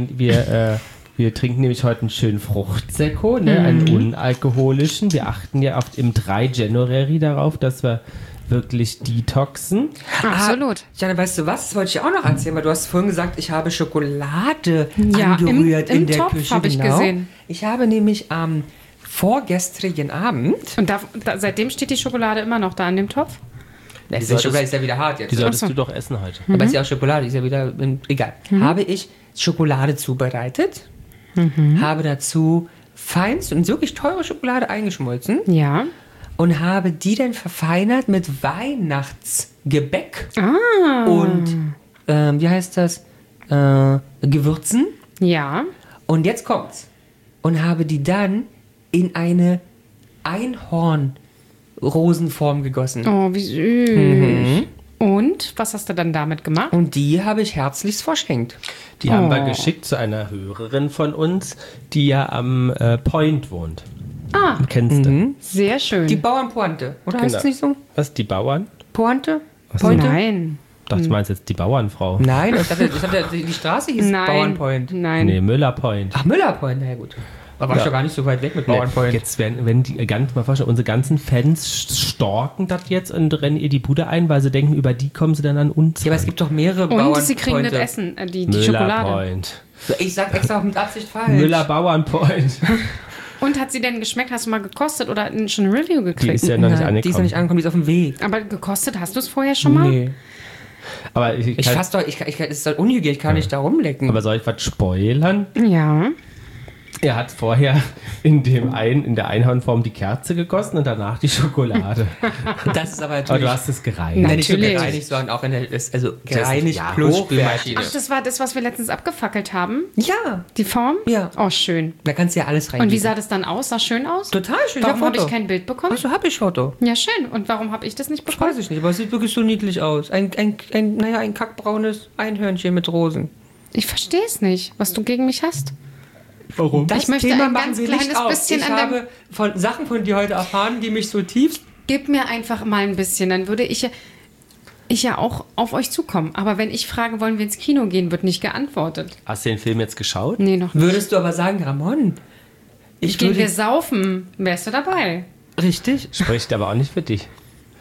Wir trinken nämlich heute einen schönen Fruchtsekko, ne? Einen unalkoholischen. Wir achten ja im 3 January darauf, dass wir wirklich detoxen. Absolut. Jana, weißt du was? Das wollte ich auch noch erzählen, weil du hast vorhin gesagt, ich habe Schokolade Ja, angerührt im in der Topf Küche. habe ich gesehen. Ich habe nämlich am vorgestrigen Abend... Und seitdem steht die Schokolade immer noch da an dem Topf? Die solltest- Schokolade ist ja wieder hart jetzt. Die solltest Ach so. du doch essen heute. Aber ist ja auch Schokolade, die ist ja wieder... Egal. Habe ich Schokolade zubereitet, habe dazu feinst und wirklich teure Schokolade eingeschmolzen Ja. und habe die dann verfeinert mit Weihnachtsgebäck und, wie heißt das, Gewürzen. Ja. Und jetzt kommt's. Und habe die dann in eine Einhornrosenform gegossen. Oh, wie süß. Und was hast du dann damit gemacht? Und die habe ich herzlichst verschenkt. Die haben wir geschickt zu einer Hörerin von uns, die ja am Point wohnt. Ah, Kennst du? sehr schön. Die Bauernpointe. Oder heißt Genau. es nicht so? Was, die Bauern? Pointe? so. Pointe? Nein. Ich dachte, du meinst jetzt die Bauernfrau. Nein, ich dachte, die Straße hieß Nein. Bauernpoint. Nein. Nee, Müller Point. Ach, Müllerpoint, na ja gut. Aber war ich doch gar nicht so weit weg mit Bauernpoint. Jetzt wenn die mal vorstellen, unsere ganzen Fans storken das jetzt und rennen ihr die Bude ein, weil sie denken, über die kommen sie dann an uns. Ja, aber es gibt doch mehrere Bauernpointe. Und sie kriegen das Essen, die Müller Schokolade. Point. Ich sag extra mit Absicht falsch. Müller Bauernpoint. Und hat sie denn geschmeckt? Hast du mal gekostet oder schon ein Review Die gekriegt? ist ja noch nicht Nein, die ist noch angekommen. nicht angekommen, die ist auf dem Weg. Aber gekostet hast du es vorher schon mal? Nee. Aber Ich fass doch, es ist doch unhygienisch, ich kann nicht da rumlecken. aber soll ich was spoilern? Ja. Er hat vorher in der Einhornform die Kerze gegossen und danach die Schokolade. das ist aber Aber natürlich... du hast es gereinigt. Nein, nicht nur Natürlich. gereinigt, sondern auch in der... Also gereinigt ja, plus hochwertig. Spülmaschine. Ach, das war das, was wir letztens abgefackelt haben? Ja, Die Form? Ja. Oh, schön. da kannst du ja alles rein. Und wie sah das dann aus? Sah schön aus? Total schön. Warum habe ich Foto. kein Bild bekommen? Achso, hab ich Foto. Ja, schön. Und warum habe ich das nicht Das bekommen? weiß ich nicht, aber es sieht wirklich so niedlich aus. Ein kackbraunes Einhörnchen mit Rosen. Ich verstehe es nicht, was du gegen mich hast. Warum? Ich möchte ein ganz kleines bisschen ich an dem- habe von Sachen von dir heute erfahren, die mich so tief... Gib mir einfach mal ein bisschen, dann würde ich ja auch auf euch zukommen. Aber wenn ich frage, wollen wir ins Kino gehen, wird nicht geantwortet. Hast du den Film jetzt geschaut? Nee, noch nicht. Würdest du aber sagen, Ramon, ich Gehen würde... wir saufen, wärst du dabei? Richtig. Spricht aber auch nicht für dich.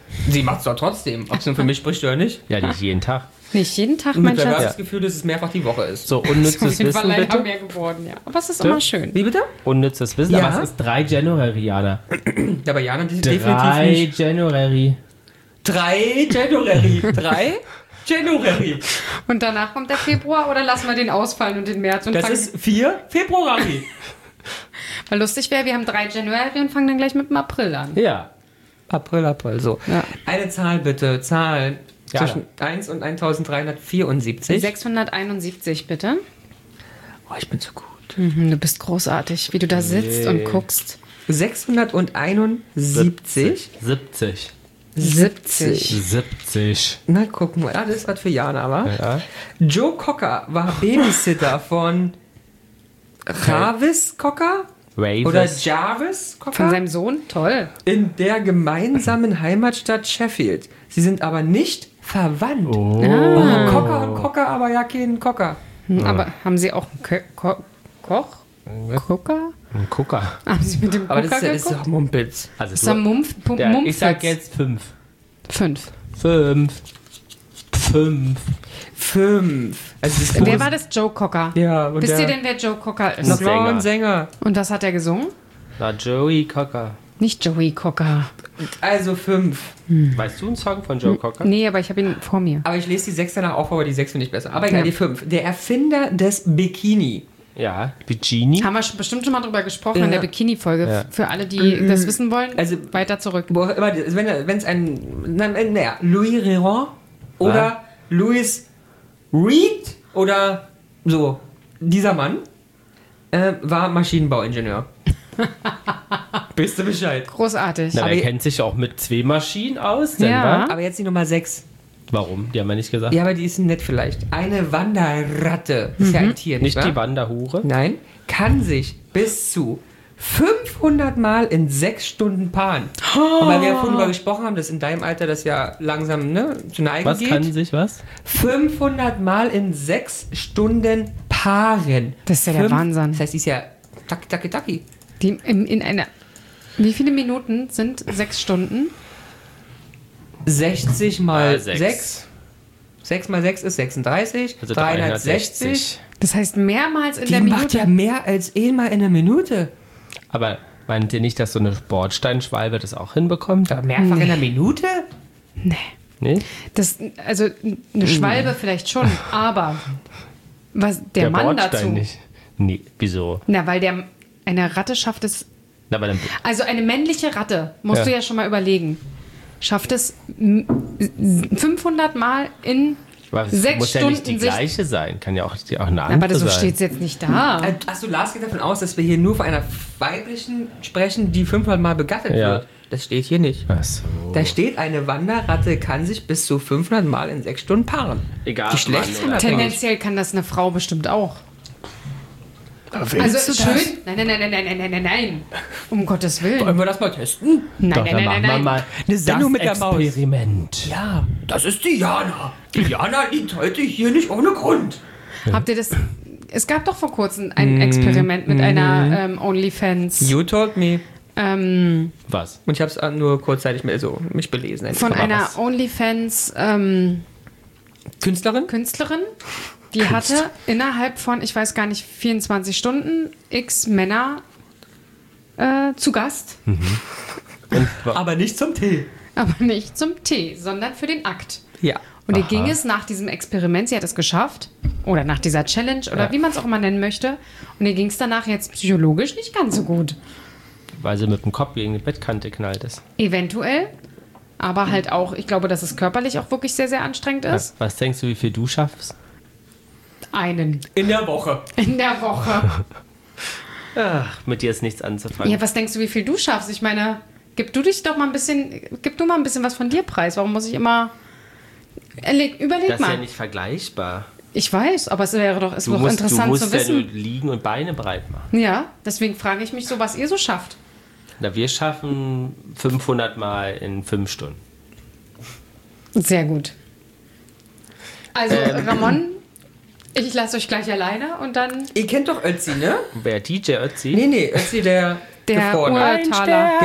Sie macht es doch trotzdem. Ob es nun für mich spricht oder nicht. Ja, nicht jeden Tag. Nicht jeden Tag, Und mein mittlerweile habe ich Schatz. das Gefühl, dass es mehrfach die Woche ist. So, Ist auf unnützes jeden Fall Wissen, leider bitte. mehr geworden, ja. Aber es ist immer schön. Wie bitte? Unnützes Wissen, Ja. aber es ist 3 January, Jana. Ja, aber Jana, definitiv 3 nicht. January. 3 January. 3 January. Und danach kommt der Februar oder lassen wir den ausfallen und den März? Und Das fangen, ist 4 Februar. weil lustig wäre, wir haben 3 January und fangen dann gleich mit dem April an. Ja. April, so. Ja. Eine Zahl bitte. Zahl Ja. zwischen 1 und 1374. 671, bitte. Oh, ich bin so gut. Du bist großartig, wie du da sitzt und guckst. 671. 70. 70. 70. Na, gucken wir. Das ist was für Jana, wa? Ja. Joe Cocker war Babysitter von Travis Cocker oder Ravis. Jarvis Von Cocker seinem Sohn? Toll. in der gemeinsamen Heimatstadt Sheffield. Sie sind aber nicht verwandt. Oh. Cocker und Cocker, aber ja kein Cocker. Aber haben Sie auch einen Koch? Gucker? Ein Gucker. Haben Sie mit dem Aber Gucker das ist geguckt? doch Mumpitz. Also Ist er Mumpfitz? ja, ich sag jetzt 5. 5. 5. 5. 5. Also das Wer war das? Joe Cocker. Ja, und Wisst der- ihr denn, wer Joe Cocker ist? Das war Sänger. ein Sänger. Und was hat er gesungen? Na, Joey Cocker. Nicht Joey Cocker. Also 5. Weißt du einen Song von Joe Cocker? Nee, aber ich habe ihn vor mir. Aber ich lese die 6 danach auf, aber die 6 finde ich besser. Aber egal, Ja. die 5. Der Erfinder des Bikini. Ja, Bikini. Haben wir bestimmt schon mal drüber gesprochen Ja. in der Bikini-Folge. Ja. Für alle, die das wissen wollen, Also- weiter zurück. Wenn es ein. Naja, Louis Réron oder Louis Reed oder so. Dieser Mann war Maschinenbauingenieur. Bist du Bescheid? Großartig. Na, Aber der ihr- kennt sich auch mit 2 Maschinen aus, denn, Ja. wa? Aber jetzt die Nummer 6. Warum? Die haben wir nicht gesagt. Ja, aber die ist nett vielleicht. Eine Wanderratte. Ist ja ein Tier, Nicht wahr? die Wanderhure. Nein. Kann sich bis zu 500 Mal in 6 Stunden paaren. Und weil wir ja vorhin darüber gesprochen haben, dass in deinem Alter das ja langsam zu Neigen Was geht. kann sich was? 500 Mal in 6 Stunden paaren. Das ist ja der Wahnsinn. Das heißt, die ist ja taki. Die in einer. Wie viele Minuten sind 6 Stunden? 60 mal Sechs. 6. 6 mal 6 ist 36. Also 360. Das heißt mehrmals in Die der macht Minute. ja mehr als einmal in der Minute. Aber meint ihr nicht, dass so eine Bordsteinschwalbe das auch hinbekommt? Aber mehrfach in der Minute? Nee. Nee? Das, also eine Schwalbe vielleicht schon, aber was der Mann dazu. nicht. Nee, wieso? Na, weil eine Ratte schafft es. Na, aber dann, Also eine männliche Ratte, musst Ja. du ja schon mal überlegen, schafft es 500 Mal in aber es 6 muss ja Stunden nicht die sich. gleiche sein. Kann ja auch eine andere Aber so sein. steht es jetzt nicht da. Achso, Lars geht davon aus, dass wir hier nur von einer weiblichen sprechen, die 500 Mal begattet Ja. wird. Das steht hier nicht. Ach so. Da steht, eine Wanderratte kann sich bis zu 500 Mal in 6 Stunden paaren. Egal, Geschlechtsunabhängig. Tendenziell kann das eine Frau bestimmt auch. Also schön. Nein. Um Gottes Willen. Wollen wir das mal testen? Doch, dann machen wir mal Eine Sendung mit der Maus. Experiment. Ja, das ist die Jana. Die Jana liegt heute hier nicht ohne Grund. Habt ihr das? Es gab doch vor kurzem ein Experiment mit einer OnlyFans. You told me. Was? Und ich habe es nur kurzzeitig mich belesen. Von Aber einer was? OnlyFans Künstlerin? Künstlerin, die hatte innerhalb von, ich weiß gar nicht, 24 Stunden x Männer zu Gast. Aber nicht zum Tee. Aber nicht zum Tee, sondern für den Akt. Ja. Und ihr Aha. ging es nach diesem Experiment, sie hat es geschafft, oder nach dieser Challenge, oder Ja. wie man es auch immer nennen möchte, und ihr ging es danach jetzt psychologisch nicht ganz so gut. Weil sie mit dem Kopf gegen die Bettkante knallt ist. Eventuell, aber halt auch, ich glaube, dass es körperlich auch wirklich sehr, sehr anstrengend ist. Was denkst du, wie viel du schaffst? Einen In der Woche. in der Woche. Ach, mit dir ist nichts anzufangen. Ja, was denkst du, wie viel du schaffst? Ich meine, gib du mal ein bisschen was von dir preis. Warum muss ich immer... Überleg das ist mal. ja nicht vergleichbar. Ich weiß, aber es wäre doch, Du doch musst interessant zu ja nur wissen. liegen und Beine breit machen. Ja, deswegen frage ich mich so, was ihr so schafft. Na, wir schaffen 500 Mal in 5 Stunden. Sehr gut. Also, Ramon, ich lasse euch gleich alleine und dann Ihr kennt doch Ötzi, ne? Wer DJ Ötzi? Nee, Ötzi, der der Gefrorene. Urtaler. Genau.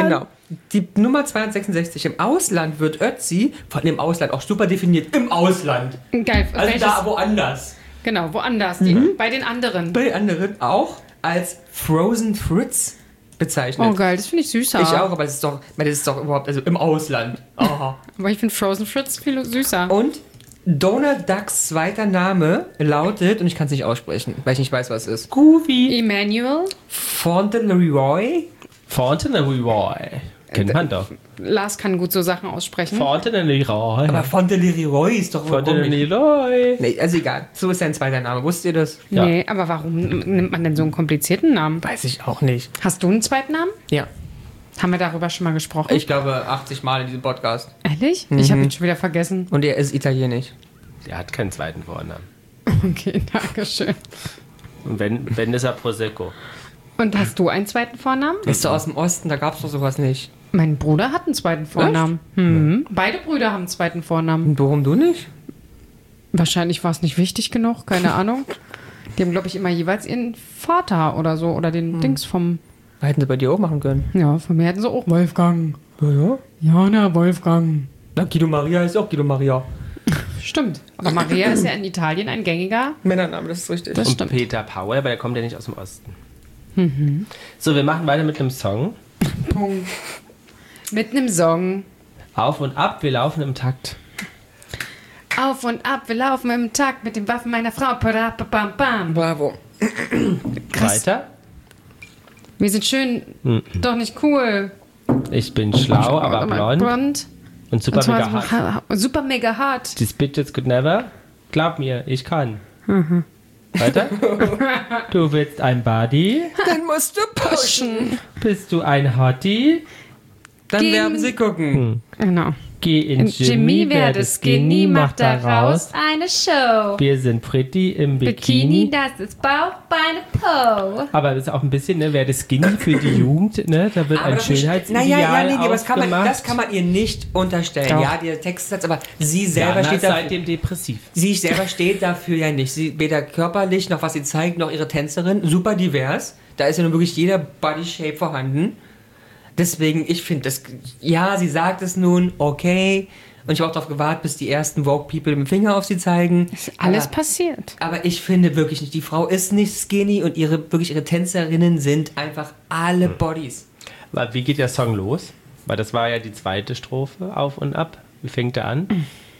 die Nummer 266. Im Ausland wird Ötzi, von dem Ausland auch super definiert, im Ausland. Geil. Also Welches? da woanders. Genau, woanders. Bei den anderen. Bei den anderen auch als Frozen Fritz bezeichnet. Oh geil, das finde ich süßer. Ich auch, aber das ist doch überhaupt, also im Ausland. Aha. Aber ich finde Frozen Fritz viel süßer. Und Donald Ducks zweiter Name lautet, und ich kann es nicht aussprechen, weil ich nicht weiß, was es ist. Goofy. Emmanuel. Fauntleroy. Fauntleroy. Kennt man doch. Lars kann gut so Sachen aussprechen. Fauntleroy. Aber Fauntleroy ist doch Fauntleroy. Nee, also egal. So ist sein zweiter Name. Wusstet ihr das? Ja. Nee, aber warum nimmt man denn so einen komplizierten Namen? Weiß ich auch nicht. Hast du einen zweiten Namen? Ja. Haben wir darüber schon mal gesprochen? Ich glaube 80 Mal in diesem Podcast. Ehrlich? Ich habe ihn schon wieder vergessen. Und er ist italienisch. Der hat keinen zweiten Vornamen. Okay, danke schön. Und wenn ist er Prosecco. Und hast du einen zweiten Vornamen? Bist du aus dem Osten? Da gab es doch sowas nicht. Mein Bruder hat einen zweiten Vornamen. Beide Brüder haben einen zweiten Vornamen. Und warum du nicht? Wahrscheinlich war es nicht wichtig genug, keine Ahnung. Die haben, glaube ich, immer jeweils ihren Vater oder so oder den Dings vom... Hätten sie bei dir auch machen können. Ja, von mir hätten sie auch Wolfgang. Ja. Jana, Wolfgang. Na, Guido Maria ist auch Guido Maria. Stimmt. Aber Maria ist ja in Italien ein gängiger. Männername, das ist richtig. Das Und stimmt. Peter Paul, aber der kommt ja nicht aus dem Osten. So, wir machen weiter mit einem Song. Punkt. Mit einem Song. Auf und ab, wir laufen im Takt. Auf und ab, wir laufen im Takt mit den Waffen meiner Frau. Bam, bam. Bravo. Weiter. Wir sind schön, doch nicht cool. Ich bin schlau, aber blond. Und super mega hart. Super mega hart. These bitches could never. Glaub mir, ich kann. Weiter. Du willst ein Buddy. Dann musst du pushen. Bist du ein Hottie? Dann werden sie gucken. Genau. Geh in Jimmy, werde skinny, mach daraus eine Show. Wir sind pretty im Bikini, Bikini. das ist Bauch, Beine, Po. Aber das ist auch ein bisschen, ne, werde skinny für die Jugend, ne? Da wird ein Schönheitsideal Naja, aber das aufgemacht. kann man ihr nicht unterstellen. Doch. Ja, der Textsatz, aber sie selber Jana steht ist dafür. seitdem depressiv. Sie selber steht dafür ja nicht. Sie weder körperlich noch was sie zeigt, noch ihre Tänzerin. Super divers. Da ist ja nun wirklich jeder Body Shape vorhanden. Deswegen, ich finde das. Ja, sie sagt es nun, okay. Und ich habe auch darauf gewartet, bis die ersten Vogue-People mit dem Finger auf sie zeigen. Ist alles passiert. Aber ich finde wirklich nicht, die Frau ist nicht skinny und ihre Tänzerinnen sind einfach alle Bodies. Aber wie geht der Song los? Weil das war ja die zweite Strophe, auf und ab. Wie fängt er an?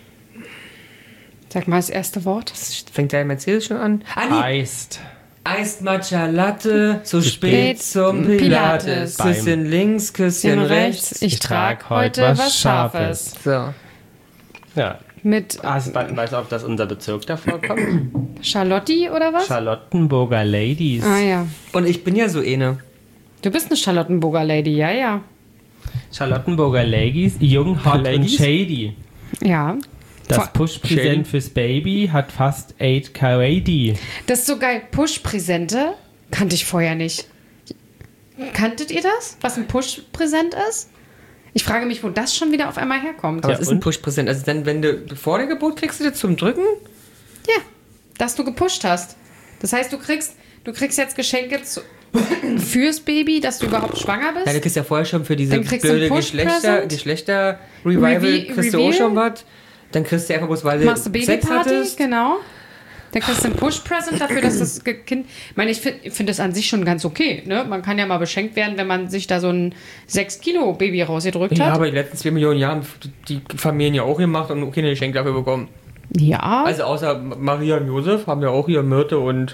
Sag mal das erste Wort. Fängt der Mercedes schon an? Heißt. Iced Matcha Latte, zu spät spät zum Pilates. Pilates. Küsschen links, Küsschen rechts. Ich trag heute was Scharfes. So. Ja. Mit Weißt du, ob das unser Bezirk davor kommt? Charlotti oder was? Charlottenburger Ladies. Ah ja. Und ich bin ja so eine. Du bist eine Charlottenburger Lady, ja, ja. Charlottenburger Ladies, jung, hot und shady. Ja. Das Push-Präsent fürs Baby hat fast 8 KD. Das ist so geil. Push-Präsente kannte ich vorher nicht. Kanntet ihr das? Was ein Push-Präsent ist? Ich frage mich, wo das schon wieder auf einmal herkommt. Aber Ja, es ist ein und? Push-Präsent. Also dann, wenn du vor der Geburt kriegst du das zum Drücken? Ja, dass du gepusht hast. Das heißt, du kriegst jetzt Geschenke fürs Baby, dass du überhaupt schwanger bist. Ja, du kriegst ja vorher schon für diese Dann kriegst du blöde ein Push-Present. Geschlechter-Revival kriegst du auch Reveal. schon was. Dann kriegst du einfach bloß, weil Machst du du Sex Babyparty, hattest. genau. Dann kriegst du einen Push-Present dafür, dass das Kind... Ich meine, ich finde das an sich schon ganz okay. Ne? Man kann ja mal beschenkt werden, wenn man sich da so ein 6-Kilo-Baby rausgedrückt Ja, hat. aber die letzten 2 Millionen Jahre haben die Familien ja auch gemacht und auch keine Geschenke dafür bekommen. Ja. Also außer Maria und Josef haben ja auch hier Myrte und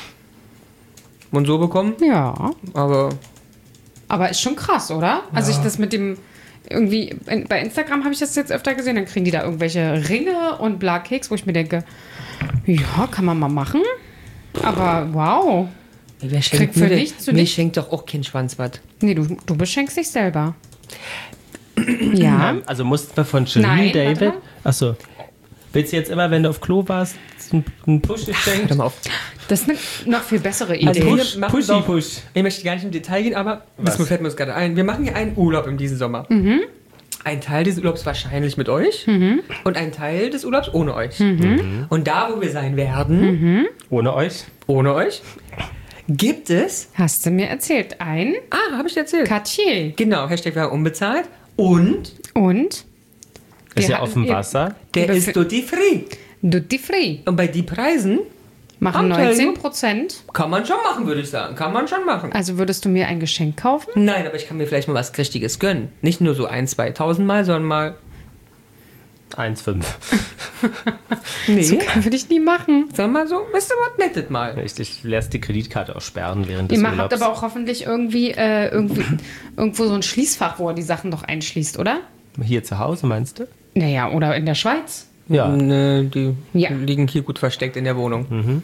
so bekommen. Ja. Aber ist schon krass, oder? Also ich das mit dem... Irgendwie, bei Instagram habe ich das jetzt öfter gesehen, dann kriegen die da irgendwelche Ringe und bla Keks, wo ich mir denke, ja, kann man mal machen. Aber wow. wer Kriegt schenkt für mir nichts zu mir nichts. schenkt doch auch kein Schwanz was. Nee, du beschenkst dich selber. Ja. Also mussten wir von Jill Nein, David. warte mal. Achso. Willst du jetzt immer, wenn du auf Klo warst, einen Push geschenkt? Hör mal auf. Das ist eine noch viel bessere Also Idee. wir Push, machen Pushy doch- Push. Ich möchte gar nicht im Detail gehen, aber Was? das fällt mir jetzt gerade ein. Wir machen ja einen Urlaub in diesem Sommer. Ein Teil des Urlaubs wahrscheinlich mit euch und ein Teil des Urlaubs ohne euch. Und da, wo wir sein werden, Ohne euch? ohne euch, gibt es... Hast du mir erzählt. Ein habe ich dir erzählt. Cartier. Genau, Hashtag Werbung unbezahlt. Und Ist ja auf dem Wasser. der ist Duty Free. Duty Free. Und bei die Preisen Machen Anteilung? 19%. kann man schon machen, würde ich sagen. Kann man schon machen. Also würdest du mir ein Geschenk kaufen? Nein, aber ich kann mir vielleicht mal was Richtiges gönnen. Nicht nur so 1.000, 2.000 Mal, sondern mal... 1,5. Nee, Würde ich nie machen. sondern mal so, weißt du was, nettet mal. Ich lässt die Kreditkarte auch sperren während des Ihr Urlaubs. habt aber auch hoffentlich irgendwo so ein Schließfach, wo er die Sachen doch einschließt, oder? Hier zu Hause, meinst du? Naja, oder in der Schweiz. Ja. Nee, die Ja. liegen hier gut versteckt in der Wohnung.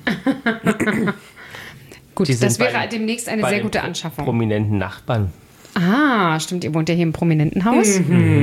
Gut, Die sind das wäre bei- demnächst eine bei sehr den gute Anschaffung. Prominenten Nachbarn. Stimmt, ihr wohnt ja hier im prominenten Haus.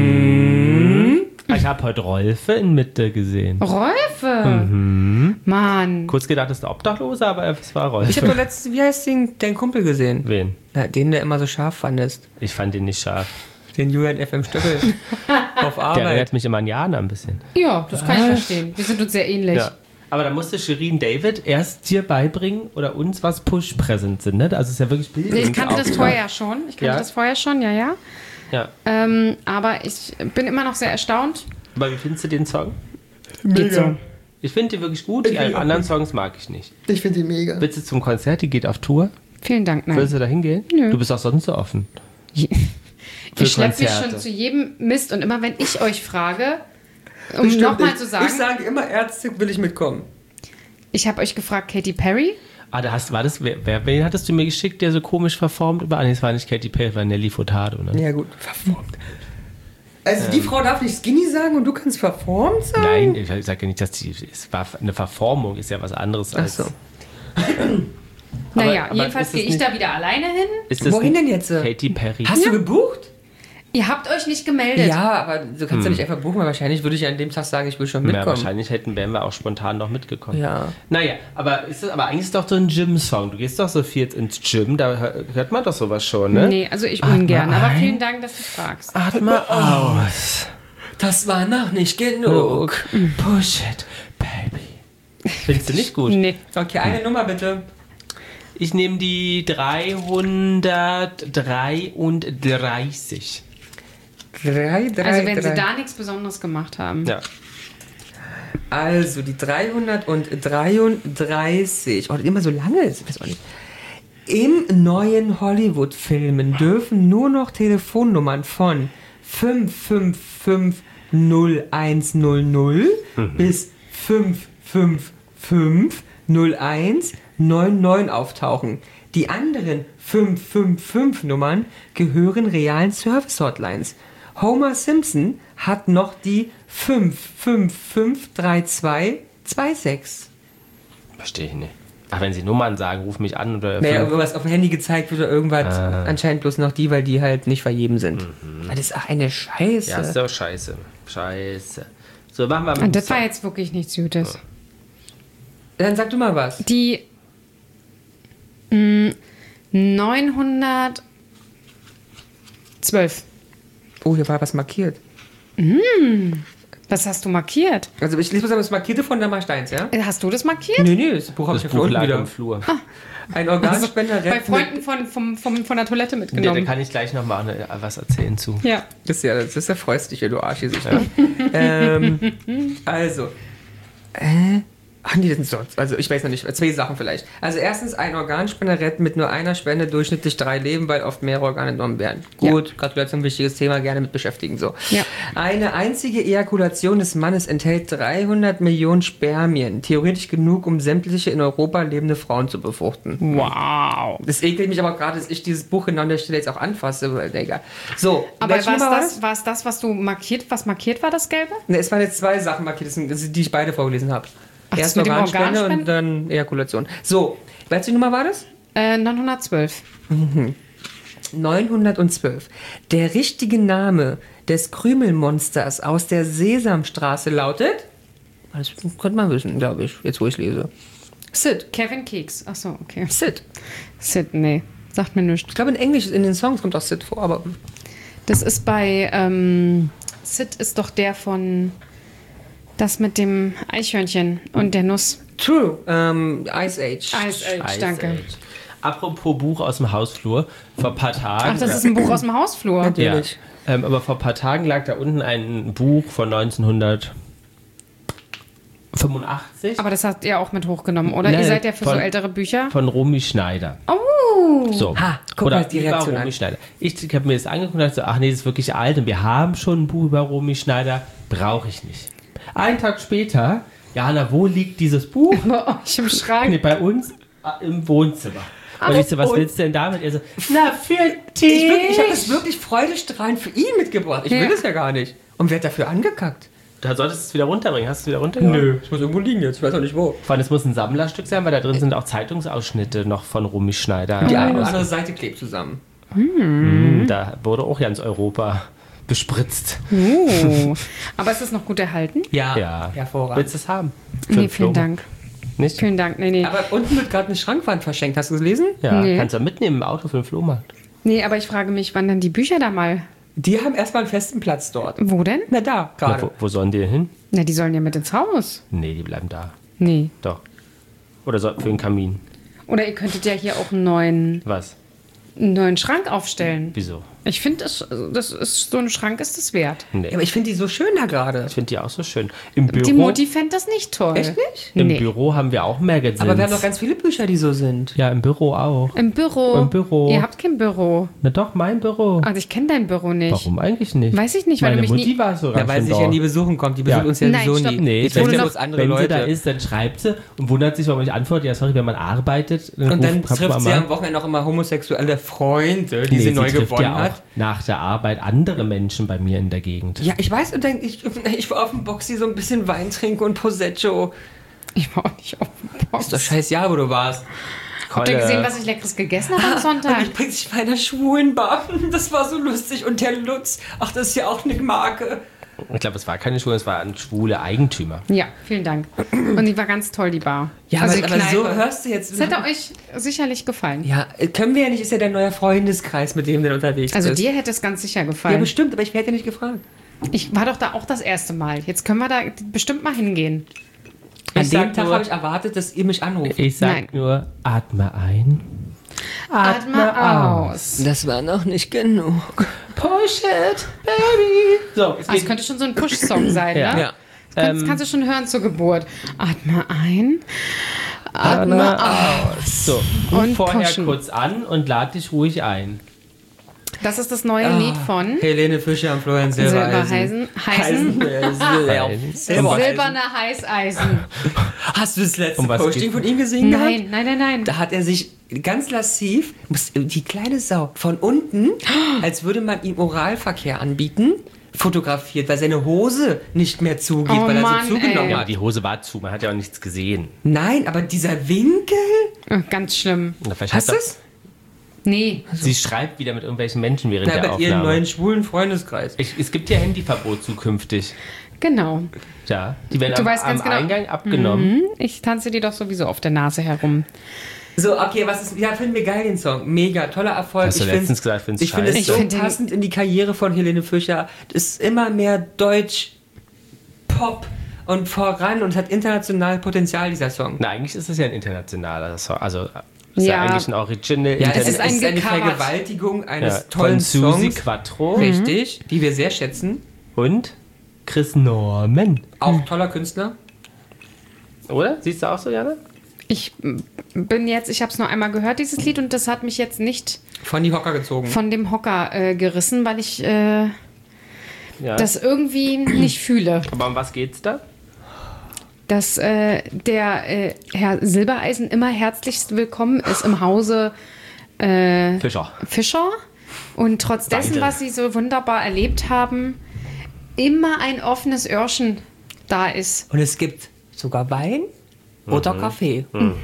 Ich habe heute Rolfe in Mitte gesehen. Rolfe! Mann. Kurz gedacht, das ist der Obdachlose, aber es war Rolfe. Ich habe doch letztens, wie heißt dein Kumpel gesehen? Wen? Na, den, der immer so scharf fandest. Ich fand den nicht scharf. Den Julian FM Stöckel. Auf Der Arbeit. erinnert mich immer an Jana ein bisschen. Ja, das kann ich verstehen. Wir sind uns sehr ähnlich. Ja. Aber da musste Shirin David erst dir beibringen oder uns, was Push-Present sind. Ne? Also es ist ja wirklich Bildung. Ich kannte das vorher schon. Ja. Ja. Aber ich bin immer noch sehr erstaunt. Aber wie findest du den Song? Geht so. Ich finde die wirklich gut. Die anderen Songs mag ich nicht. Ich finde die mega. Willst du zum Konzert? Die geht auf Tour. Vielen Dank, nein. Willst du da hingehen? Nö. Du bist auch sonst so offen. Für Ich schleppe mich Konzerte. schon zu jedem Mist und immer wenn ich euch frage, um nochmal zu sagen, Ich sage immer, Ärzte will ich mitkommen. ich habe euch gefragt, Katy Perry. Ah, wen hattest du mir geschickt, der so komisch verformt über? Nee, es war nicht Katy Perry, war Nelly Furtado, ne? Ja gut, verformt. Also die Frau darf nicht skinny sagen und du kannst verformt sagen? Nein, ich sage ja nicht, dass es war eine Verformung, ist ja was anderes Ach als. so. Naja, aber jedenfalls ist es gehe ich nicht- da wieder alleine hin. Ist das Wohin nicht denn jetzt? Katy Perry. Hast du gebucht? Ihr habt euch nicht gemeldet. Ja, aber du kannst ja nicht einfach buchen, weil wahrscheinlich würde ich an dem Tag sagen, ich will schon Ja, mitkommen. wahrscheinlich wären wir auch spontan noch mitgekommen. Ja. Naja, aber eigentlich ist doch so ein Gym-Song. Du gehst doch so viel ins Gym, da hört man doch sowas schon, ne? Nee, also ich ungern. Aber vielen Dank, dass du fragst. Atme aus. Das war noch nicht genug. Push it, baby. Findest du nicht gut? Nee. Okay, eine Nummer bitte. Ich nehme die 333. Also wenn sie da nichts Besonderes gemacht haben. Ja. Also die 333. Oh, das ist immer so lange. Ich weiß auch nicht. Im neuen Hollywood-Filmen dürfen nur noch Telefonnummern von 5550100 bis 5550199 auftauchen. Die anderen 555-Nummern gehören realen Service-Hotlines. Homer Simpson hat noch die 5553226. Verstehe ich nicht. Ach, wenn sie Nummern sagen, ruf mich an oder. Naja, irgendwas auf dem Handy gezeigt wird oder irgendwas. Anscheinend bloß noch die, weil die halt nicht vergeben sind. Das ist auch eine Scheiße. Ja, ist doch scheiße. Scheiße. So, machen wir mal. Und das war jetzt wirklich nichts Gutes. Dann sag du mal was. Die 912. Oh, hier war was markiert. Was hast du markiert? Also ich lese mal das Markierte von Damar Steins, ja? Hast du das markiert? Nee, das Buch habe ich Das ja Buch unten lag wieder. im Flur. Ein Organspender Bei rettet. Freunden von der Toilette Ja, da mitgenommen. kann ich gleich noch mal was erzählen zu. Ja. Das ist ja freust dich, du Arschgesicht. Also. Ach nee, das sind sonst. Also ich weiß noch nicht, 2 Sachen vielleicht. Also erstens, ein Organspender rettet mit nur einer Spende durchschnittlich 3 Leben, weil oft mehrere Organe entnommen werden. Gut, Gratulation, wichtiges Thema, gerne mit beschäftigen. So. Ja. Eine einzige Ejakulation des Mannes enthält 300 Millionen Spermien. Theoretisch genug, um sämtliche in Europa lebende Frauen zu befruchten. Wow. Das ekelt mich aber gerade, dass ich dieses Buch genau an der Stelle jetzt auch anfasse. Weil, egal. So, Aber welche Nummer war war es das, was du markiert, was markiert war, das Gelbe? Ne, es waren jetzt 2 Sachen markiert, die ich beide vorgelesen habe. Ach, Erst das mit dem Organspende Organspenden? und dann Ejakulation. So, welche Nummer war das? 912. 912. Der richtige Name des Krümelmonsters aus der Sesamstraße lautet? Das könnte man wissen, glaube ich, jetzt wo ich lese. Sid. Kevin Keks. Achso, okay. Sid. Sid, nee. Sagt mir nichts. Ich glaube, in Englisch, in den Songs kommt auch Sid vor, aber... Das ist bei Sid ist doch der von das mit dem Eichhörnchen und der Nuss. True. Ice Age. Ice Age, danke. Apropos Buch aus dem Hausflur. Vor ein paar Tagen... Ach, das ist ein Buch aus dem Hausflur. Natürlich. Ja, aber vor ein paar Tagen lag da unten ein Buch von 1985. Aber das habt ihr auch mit hochgenommen, oder? Nein, Ihr seid ja für so von- ältere Bücher. Von Romy Schneider. Oh! So. Ha, guck Oder mal die über Reaktion Romy an. Schneider. Ich habe mir das angeguckt und dachte so, ach nee, das ist wirklich alt und wir haben schon ein Buch über Romy Schneider. Brauche ich nicht. Einen Tag später, Jana, wo liegt dieses Buch? Bei euch im Schrank. Nee, bei uns im Wohnzimmer. Und ich so, was willst du denn damit? Er so, na, für Ich dich. habe das wirklich freudestrahlend für ihn mitgebracht. Ich will das ja gar nicht. Und wer hat dafür angekackt? Da solltest du es wieder runterbringen. Hast du es wieder runtergebracht? es muss irgendwo liegen jetzt. Ich weiß auch nicht wo. Vor allem, es muss ein Sammlerstück sein, weil da drin sind auch Zeitungsausschnitte noch von Romy Schneider. Die eine oder andere Seite klebt zusammen. Da wurde auch ganz Europa bespritzt. Oh. Aber ist es noch gut erhalten? Ja, hervorragend. Willst du es haben? Für Nee, einen vielen Floh? Dank. Nicht? Vielen Dank. Nee. Aber unten wird gerade eine Schrankwand verschenkt. Hast du es gelesen? Ja, Nee. kannst du mitnehmen im Auto für den Flohmarkt. Nee, aber ich frage mich, wann dann die Bücher da mal. Die haben erstmal einen festen Platz dort. Wo denn? Na da, Na, gerade. wo sollen die denn hin? Na, die sollen ja mit ins Haus. Nee, die bleiben da. Nee. Doch. Oder für den Kamin. Oder ihr könntet ja hier auch einen Was? neuen Schrank aufstellen. Wieso? Ich finde, das ist so ein Schrank ist es wert. Nee. Ja, aber ich finde die so schön da gerade. Ich finde die auch so schön. Im Büro, Die Mutti fände das nicht toll. Echt nicht? im Nee. Büro haben wir auch Magazines. Aber wir haben noch ganz viele Bücher, die so sind. Ja, im Büro auch. Im Büro. Im Büro. Ihr habt kein Büro. Na doch, mein Büro. Also ich kenne dein Büro nicht. Warum eigentlich nicht? Weiß ich nicht, weil Meine du mich Mutti nie... war sogar Ja, weil schon sie sich da. ja nie besuchen kommt. Die besucht Ja. uns ja Nein, sowieso stopp. nie. Nee, Jetzt wenn sind sie, ja noch, bloß andere wenn sie Leute. da ist, dann schreibt sie und wundert sich, warum ich antworte. Ja, sorry, wenn man arbeitet. Und dann ruft trifft sie Mama. am Wochenende auch immer homosexuelle Freunde, die sie neu trifft gewonnen ja auch hat. nach der Arbeit andere Menschen bei mir in der Gegend. Ja, ich weiß, und dann, ich war auf dem Boxy so ein bisschen Wein trinken und Prosecco. Ich war auch nicht auf dem Box. Ist doch scheiß Jahr, wo du warst. Habt ihr gesehen, was ich Leckeres gegessen habe am Sonntag? Und ich bring dich bei einer schwulen Bar. Das war so lustig. Und der Lutz, ach, das ist ja auch eine Marke. Ich glaube, es war keine Schwule, es war ein schwuler Eigentümer. Ja, vielen Dank. Und die war ganz toll, die Bar. Ja, also die aber so Kneipe. hörst du jetzt. Das hätte euch sicherlich gefallen. Ja, können wir ja nicht, ist ja dein neuer Freundeskreis, mit dem du unterwegs Also bist. dir hätte es ganz sicher Ja, gefallen. bestimmt, aber ich werde ja nicht gefragt. Ich war doch da auch das erste Mal. Jetzt können wir da bestimmt mal hingehen. An Ich dem sag Tag nur- habe ich erwartet, dass ihr mich anruft. Ich sag Nein. nur, atme ein. Atme aus. Das war noch nicht genug. Push it, baby. So, es Ah, es könnte schon so ein Push-Song sein, Ja. ne? Ja. Das kannst du schon hören zur Geburt. Atme ein. Atme aus. So, ruf Und vorher pushen. kurz an und lad dich ruhig ein. Das ist das neue Lied von Helene Fischer und Florian Silbereisen. Heißen. Silberne Heißeisen. Hast du das letzte Um was Posting geht's? von ihm gesehen gehabt? Nein. Da hat er sich ganz lassiv, die kleine Sau, von unten, als würde man ihm Oralverkehr anbieten, fotografiert, weil seine Hose nicht mehr zugeht, Oh weil er Mann, so zugenommen ey. Ja, hat. die Hose war zu, man hat ja auch nichts gesehen. Nein, aber dieser Winkel. Oh, ganz schlimm. Na, vielleicht Hast hat du er- es? Nee. Sie schreibt wieder mit irgendwelchen Menschen während Na, der bei ihren Aufnahme. neuen schwulen Freundeskreis. Es gibt ja Handyverbot zukünftig. Genau. Ja, die werden Du am, weißt ganz am genau. Eingang abgenommen. Ich tanze dir doch sowieso auf der Nase herum. So, okay, was ist. Ja, finden wir geil den Song. Mega, toller Erfolg. Hast du Ich letztens find's- gesagt, find's ich finde es scheiße? so Ich find den- passend in die Karriere von Helene Fischer. Das ist immer mehr Deutsch, Pop und voran und hat international Potenzial, dieser Song. Na, eigentlich ist es ja ein internationaler Song. Also, ist Ja. ja eigentlich ein Original. Ja, Es ist ein eine gecovert. Vergewaltigung eines ja, tollen von Susi Songs. Quattro Richtig, die wir sehr schätzen. und Chris Norman. Auch toller Künstler. Oder? Siehst du auch so, Jana? Ich habe es nur einmal gehört, dieses Lied, und das hat mich jetzt nicht Von die Hocker gezogen. von dem Hocker gerissen, weil ich Ja. das irgendwie nicht fühle. Aber um was geht's da? Dass der Herr Silbereisen immer herzlichst willkommen ist im Hause Fischer. Fischer und trotz dessen, Beide. was sie so wunderbar erlebt haben, immer ein offenes Öhrchen da ist. Und es gibt sogar Wein oder Kaffee.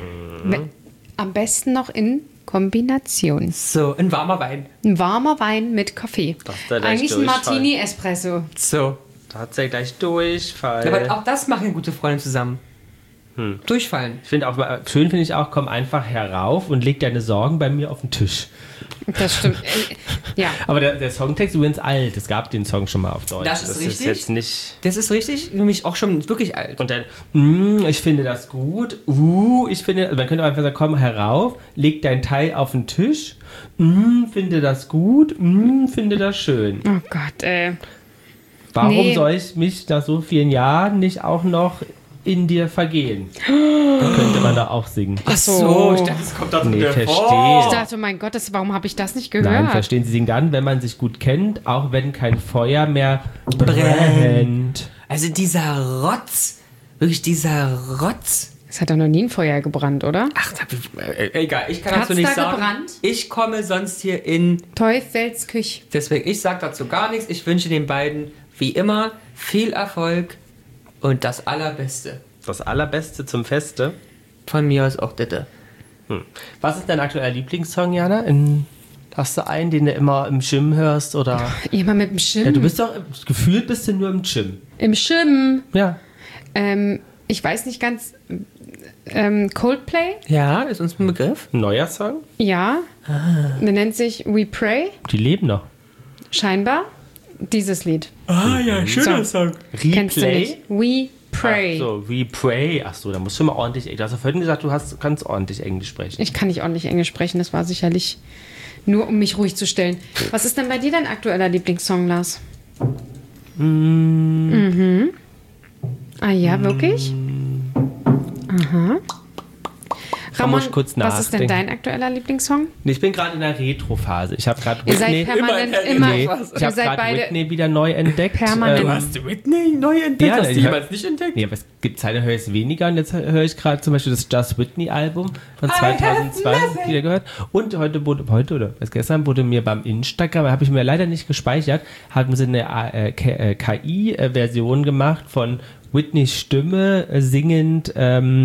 Am besten noch in Kombination. So, ein warmer Wein. Ein warmer Wein mit Kaffee. Das ist der gleich Eigentlich ein Durchfall. Martini-Espresso. So. Da hat sie ja gleich Durchfall. Aber auch das machen gute Freunde zusammen. Durchfallen. Ich finde auch, schön finde ich auch, komm einfach herauf und leg deine Sorgen bei mir auf den Tisch. Das stimmt. Ja. Aber der Songtext ist übrigens alt. Es gab den Song schon mal auf Deutsch. Das ist richtig. Ist jetzt nicht... Das ist richtig, nämlich auch schon wirklich alt. Und dann, ich finde das gut. Ich finde... Man könnte einfach sagen, komm herauf, leg dein Teil auf den Tisch. Finde das gut. Finde das schön. Oh Gott, Warum soll ich mich nach so vielen Jahren nicht auch noch in dir vergehen? Könnte man da auch singen. Ach so. Ich dachte, es kommt da verstehe. Ich dachte, mein Gott, warum habe ich das nicht gehört? Nein, verstehen Sie singen dann, wenn man sich gut kennt, auch wenn kein Feuer mehr brennt. Also dieser Rotz, wirklich dieser Rotz. Es hat doch noch nie ein Feuer gebrannt, oder? Ach, egal, ich kann Hat's dazu nicht da sagen. gebrannt? Ich komme sonst hier in... Teufelsküche. Deswegen, ich sage dazu gar nichts. Ich wünsche den beiden, wie immer, viel Erfolg und das Allerbeste. Das Allerbeste zum Feste. Von mir aus auch Ditte. Was ist dein aktueller Lieblingssong, Jana? Hast du einen, den du immer im Gym hörst? Oder? Immer mit dem Schirm. Ja, du bist doch, gefühlt bist du nur im Gym. Im Schirm. Ja. Ich weiß nicht ganz. Coldplay? Ja, ist uns ein Begriff. Ein neuer Song? Ja. Der nennt sich We Pray. Die leben noch. Scheinbar. Dieses Lied. Ah ja, schöner So. Song. Kennst du nicht? We Pray. Ach so, We Pray. Ach so, da musst du mal ordentlich... Du hast ja vorhin gesagt, du kannst ordentlich Englisch sprechen. Ich kann nicht ordentlich Englisch sprechen. Das war sicherlich nur, um mich ruhig zu stellen. Was ist denn bei dir dein aktueller Lieblingssong, Lars? Ah ja, wirklich? Aha. Ramon, muss ich kurz was ist denn nachdenken. dein aktueller Lieblingssong? Ich bin gerade in der Retro-Phase. Ich habe gerade Ihr seid permanent immer. ich Ihr habe seid gerade beide. Whitney wieder neu entdeckt. Permanent. Du hast Whitney neu entdeckt, Ja, hast du ich hab- jemals nicht entdeckt? Nee, aber es gibt Zeiten, da höre ich es weniger und jetzt höre ich gerade zum Beispiel das Just Whitney-Album von 2002 wieder gehört. Und heute oder gestern wurde mir beim Instagram, habe ich mir leider nicht gespeichert, haben sie eine KI-Version gemacht von Whitneys Stimme singend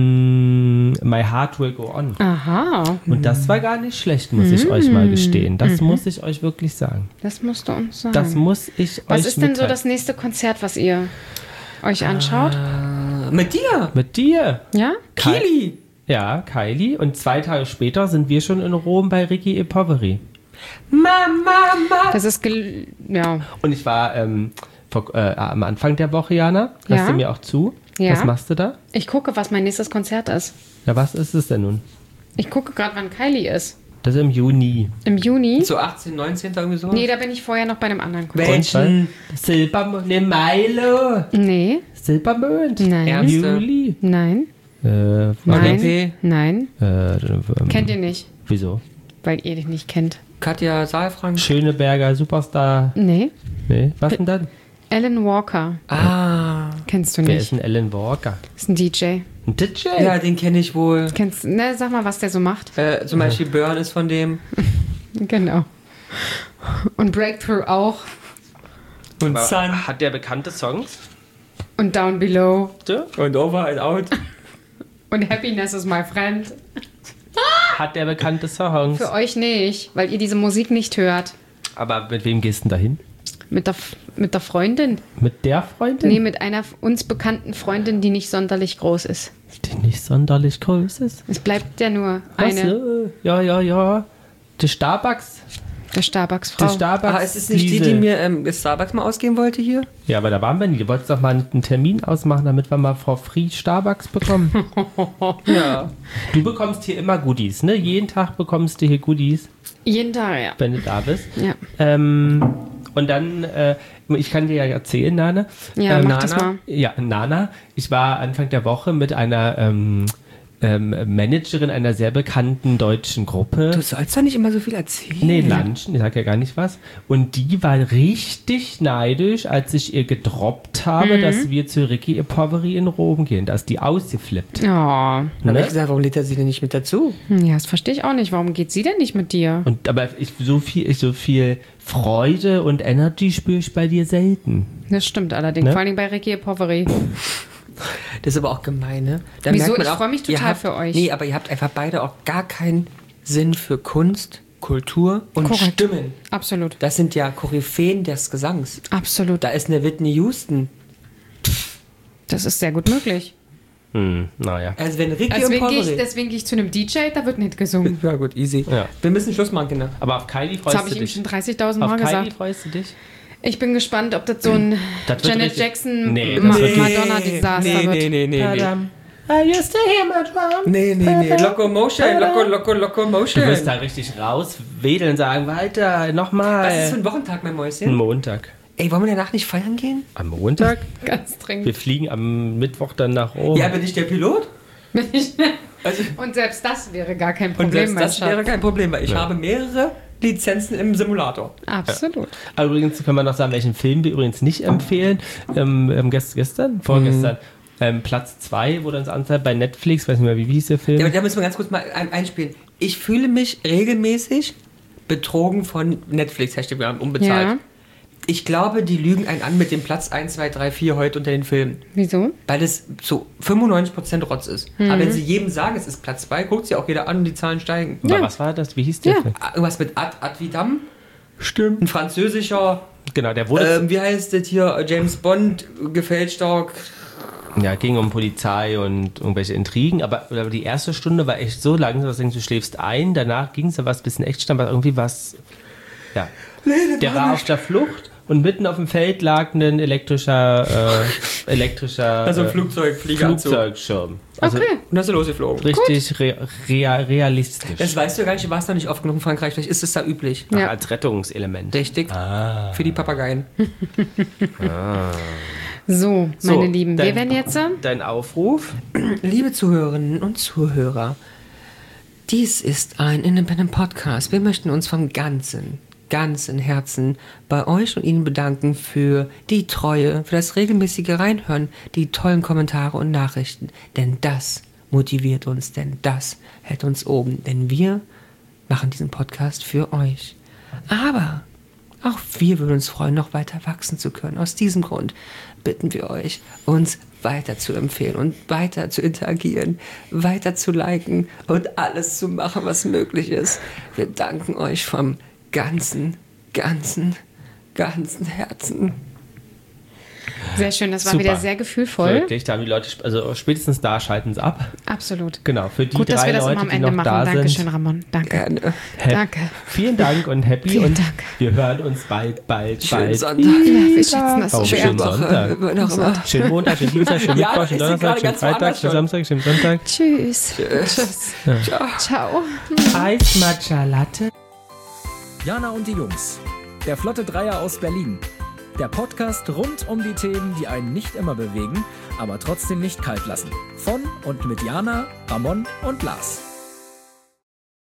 My Heart Will Go On. Aha, Und das war gar nicht schlecht, muss ich euch mal gestehen. Das muss ich euch wirklich sagen. das musst du uns sagen. Das muss ich euch Was ist denn so mitteilen. das nächste Konzert, was ihr euch anschaut? Mit dir? Mit dir? Ja? Kili. Ja, Kylie. Und 2 Tage später sind wir schon in Rom bei Ricky E. Poveri. Mama. Das ist, ja. Und ich war am Anfang der Woche, Jana, hörst Ja. du mir auch zu? Ja. Was machst du da? Ich gucke, was mein nächstes Konzert ist. Ja, was ist es denn nun? Ich gucke gerade, wann Kylie ist. Das ist im Juni. Im Juni? So 18, 19. irgendwie so? Nee, da bin ich vorher noch bei einem anderen Konzert. Welchen? Silbermond, ne Milo. Nee, Silbermond. Nein. Ernste? Juli. nein, Nein. Nein. nein. Kennt ihr nicht, Wieso? weil ihr dich nicht kennt. Katja Saalfrank. Schöneberger, Superstar. Nee, Nee, was denn dann? Alan Walker. Ah. Kennst du Wer nicht. ist ein Alan Walker? Ist ein DJ. Ein DJ? Ja, den kenne ich wohl. Kennst du, ne, sag mal, was der so macht. Zum Beispiel Burn ist von dem. Genau. Und Breakthrough auch. Und Aber Sun. Hat der bekannte Songs? Und Down Below. Und Over and Out. Und Happiness is my friend. Hat der bekannte Songs? Für euch nicht, weil ihr diese Musik nicht hört. Aber mit wem gehst du denn dahin? Mit der Freundin. Mit der Freundin? Nee, mit einer uns bekannten Freundin, die nicht sonderlich groß ist. Die nicht sonderlich groß ist. Es bleibt ja nur Was? eine, Ja. Die Starbucks. der Starbucks-Frau. Die Starbucks. Ah, ist es nicht die, Liesel. die mir Starbucks mal ausgeben wollte hier? Ja, aber da waren wir nie. Du wolltest doch mal einen Termin ausmachen, damit wir mal for free Starbucks bekommen. Ja. Du bekommst hier immer Goodies, ne? Jeden Tag bekommst du hier Goodies, Jeden Tag, ja. wenn du da bist. Ja, Und dann, ich kann dir ja erzählen, Nana. ja mach Nana? das mal. Ja, Nana. Ich war Anfang der Woche mit einer Managerin einer sehr bekannten deutschen Gruppe. Du sollst doch nicht immer so viel erzählen. Nee, lunchen, ich sag ja gar nicht was. Und die war richtig neidisch, als ich ihr gedroppt habe, dass wir zu Ricky E. Poveri in Rom gehen. Da ist die ausgeflippt. Oh, Dann habe Ne? ich gesagt, warum lädt er sie denn nicht mit dazu? ja, das verstehe ich auch nicht. Warum geht sie denn nicht mit dir? Aber so viel Freude und Energy spüre ich bei dir selten. Das stimmt allerdings. Ne? Vor allem bei Ricky Poveri. Das ist aber auch gemein, ne? Da Wieso? merkt man Ich auch, freu mich ihr total habt, für euch. Nee, aber ihr habt einfach beide auch gar keinen Sinn für Kunst, Kultur und Korrekt. Stimmen. Absolut. Das sind ja Koryphäen des Gesangs. Absolut. Da ist eine Whitney Houston. Das ist sehr gut möglich. Naja. Also wenn Ricky und Pommery... Deswegen gehe ich zu einem DJ, da wird nicht gesungen. Ja gut, easy. Ja. Wir müssen Schluss machen, Kinder. Aber auf Kylie Das freust habe du ich ihm dich. schon 30.000 Mal Auf Kylie gesagt. freust du dich? Ich bin gespannt, ob das so ein Das wird Janet richtig- Jackson Nee, das wird- Madonna-Desaster wird. Nee. I used to hear my drum. Nee. Locomotion. Du wirst da richtig rauswedeln und sagen, weiter, nochmal. Was ist für ein Wochentag, mein Mäuschen? Ein Montag. Ey, wollen wir danach nicht feiern gehen? Am Montag? Ganz dringend. Wir fliegen am Mittwoch dann nach oben. Ja, bin ich der Pilot? Also, Und selbst das wäre gar kein und Problem, selbst mein das wäre Schatz. kein Problem, weil ich habe mehrere Lizenzen im Simulator. Absolut. Aber übrigens können wir noch sagen, welchen Film wir übrigens nicht empfehlen. Vorgestern. Platz 2 wurde uns angezeigt bei Netflix. Weiß nicht mehr, wie hieß der Film? Ja, aber da müssen wir ganz kurz mal einspielen. Ich fühle mich regelmäßig betrogen von Netflix, Hashtag unbezahlt. Ja. Ich glaube, die lügen einen an mit dem Platz 1, 2, 3, 4 heute unter den Filmen. Wieso? Weil das zu 95% Rotz ist. Aber wenn sie jedem sagen, es ist Platz 2, guckt sie auch jeder an und die Zahlen steigen. Aber was war das? Wie hieß der Ja. Film? Irgendwas mit Ad Vidam, Stimmt. ein französischer, Genau, der wurde. wie heißt das hier, James Bond, gefälschter. Ja, ging um Polizei und irgendwelche Intrigen, aber die erste Stunde war echt so langsam, dass du denkst, du schläfst ein, danach ging es ja was bisschen echt stand, aber irgendwie was. Ja. Der war auf der Flucht und mitten auf dem Feld lag ein elektrischer Also ein Flugzeugfliegeranzug. Flugzeugschirm. Also Okay. Und dann ist er losgeflogen. richtig realistisch. Das weißt du gar nicht, du warst noch nicht oft genug in Frankreich, vielleicht ist es da üblich. Ach, Ja. als Rettungselement. Richtig. Für die Papageien. So, So, meine Lieben, wir dein- werden jetzt... Dein Aufruf? Liebe Zuhörerinnen und Zuhörer, dies ist ein Independent Podcast. Wir möchten uns vom ganzen Herzen bei euch und Ihnen bedanken für die Treue, für das regelmäßige Reinhören, die tollen Kommentare und Nachrichten. Denn das motiviert uns, denn das hält uns oben. Denn wir machen diesen Podcast für euch. Aber auch wir würden uns freuen, noch weiter wachsen zu können. Aus diesem Grund bitten wir euch, uns weiter zu empfehlen und weiter zu interagieren, weiter zu liken und alles zu machen, was möglich ist. Wir danken euch vom ganzen Herzen. Sehr schön, das war Super. wieder sehr gefühlvoll. Wirklich, da haben die Leute, also spätestens da schalten sie ab. Absolut. Genau, für die Gut, dass 3 wir das Leute, immer am die Ende noch machen. da Dankeschön, sind. Ramon. Danke. Gerne. Danke. Vielen Dank und happy Vielen und Dank. wir hören uns bald. Schönen Sonntag. Ja, wir schätzen das so Oh, sehr. schönen Sonntag. Wann auch immer. Schönen Montag, schönen Dienstag, schönen Ja, Mittwoch, das schönen ist Donnerstag, gerade schönen ganz Freitag, woanders schönen schon. Samstag, schönen Sonntag. Tschüss. Tschüss. Ciao. Eis Matcha Latte. Jana und die Jungs. Der Flotte Dreier aus Berlin. Der Podcast rund um die Themen, die einen nicht immer bewegen, aber trotzdem nicht kalt lassen. Von und mit Jana, Ramon und Lars.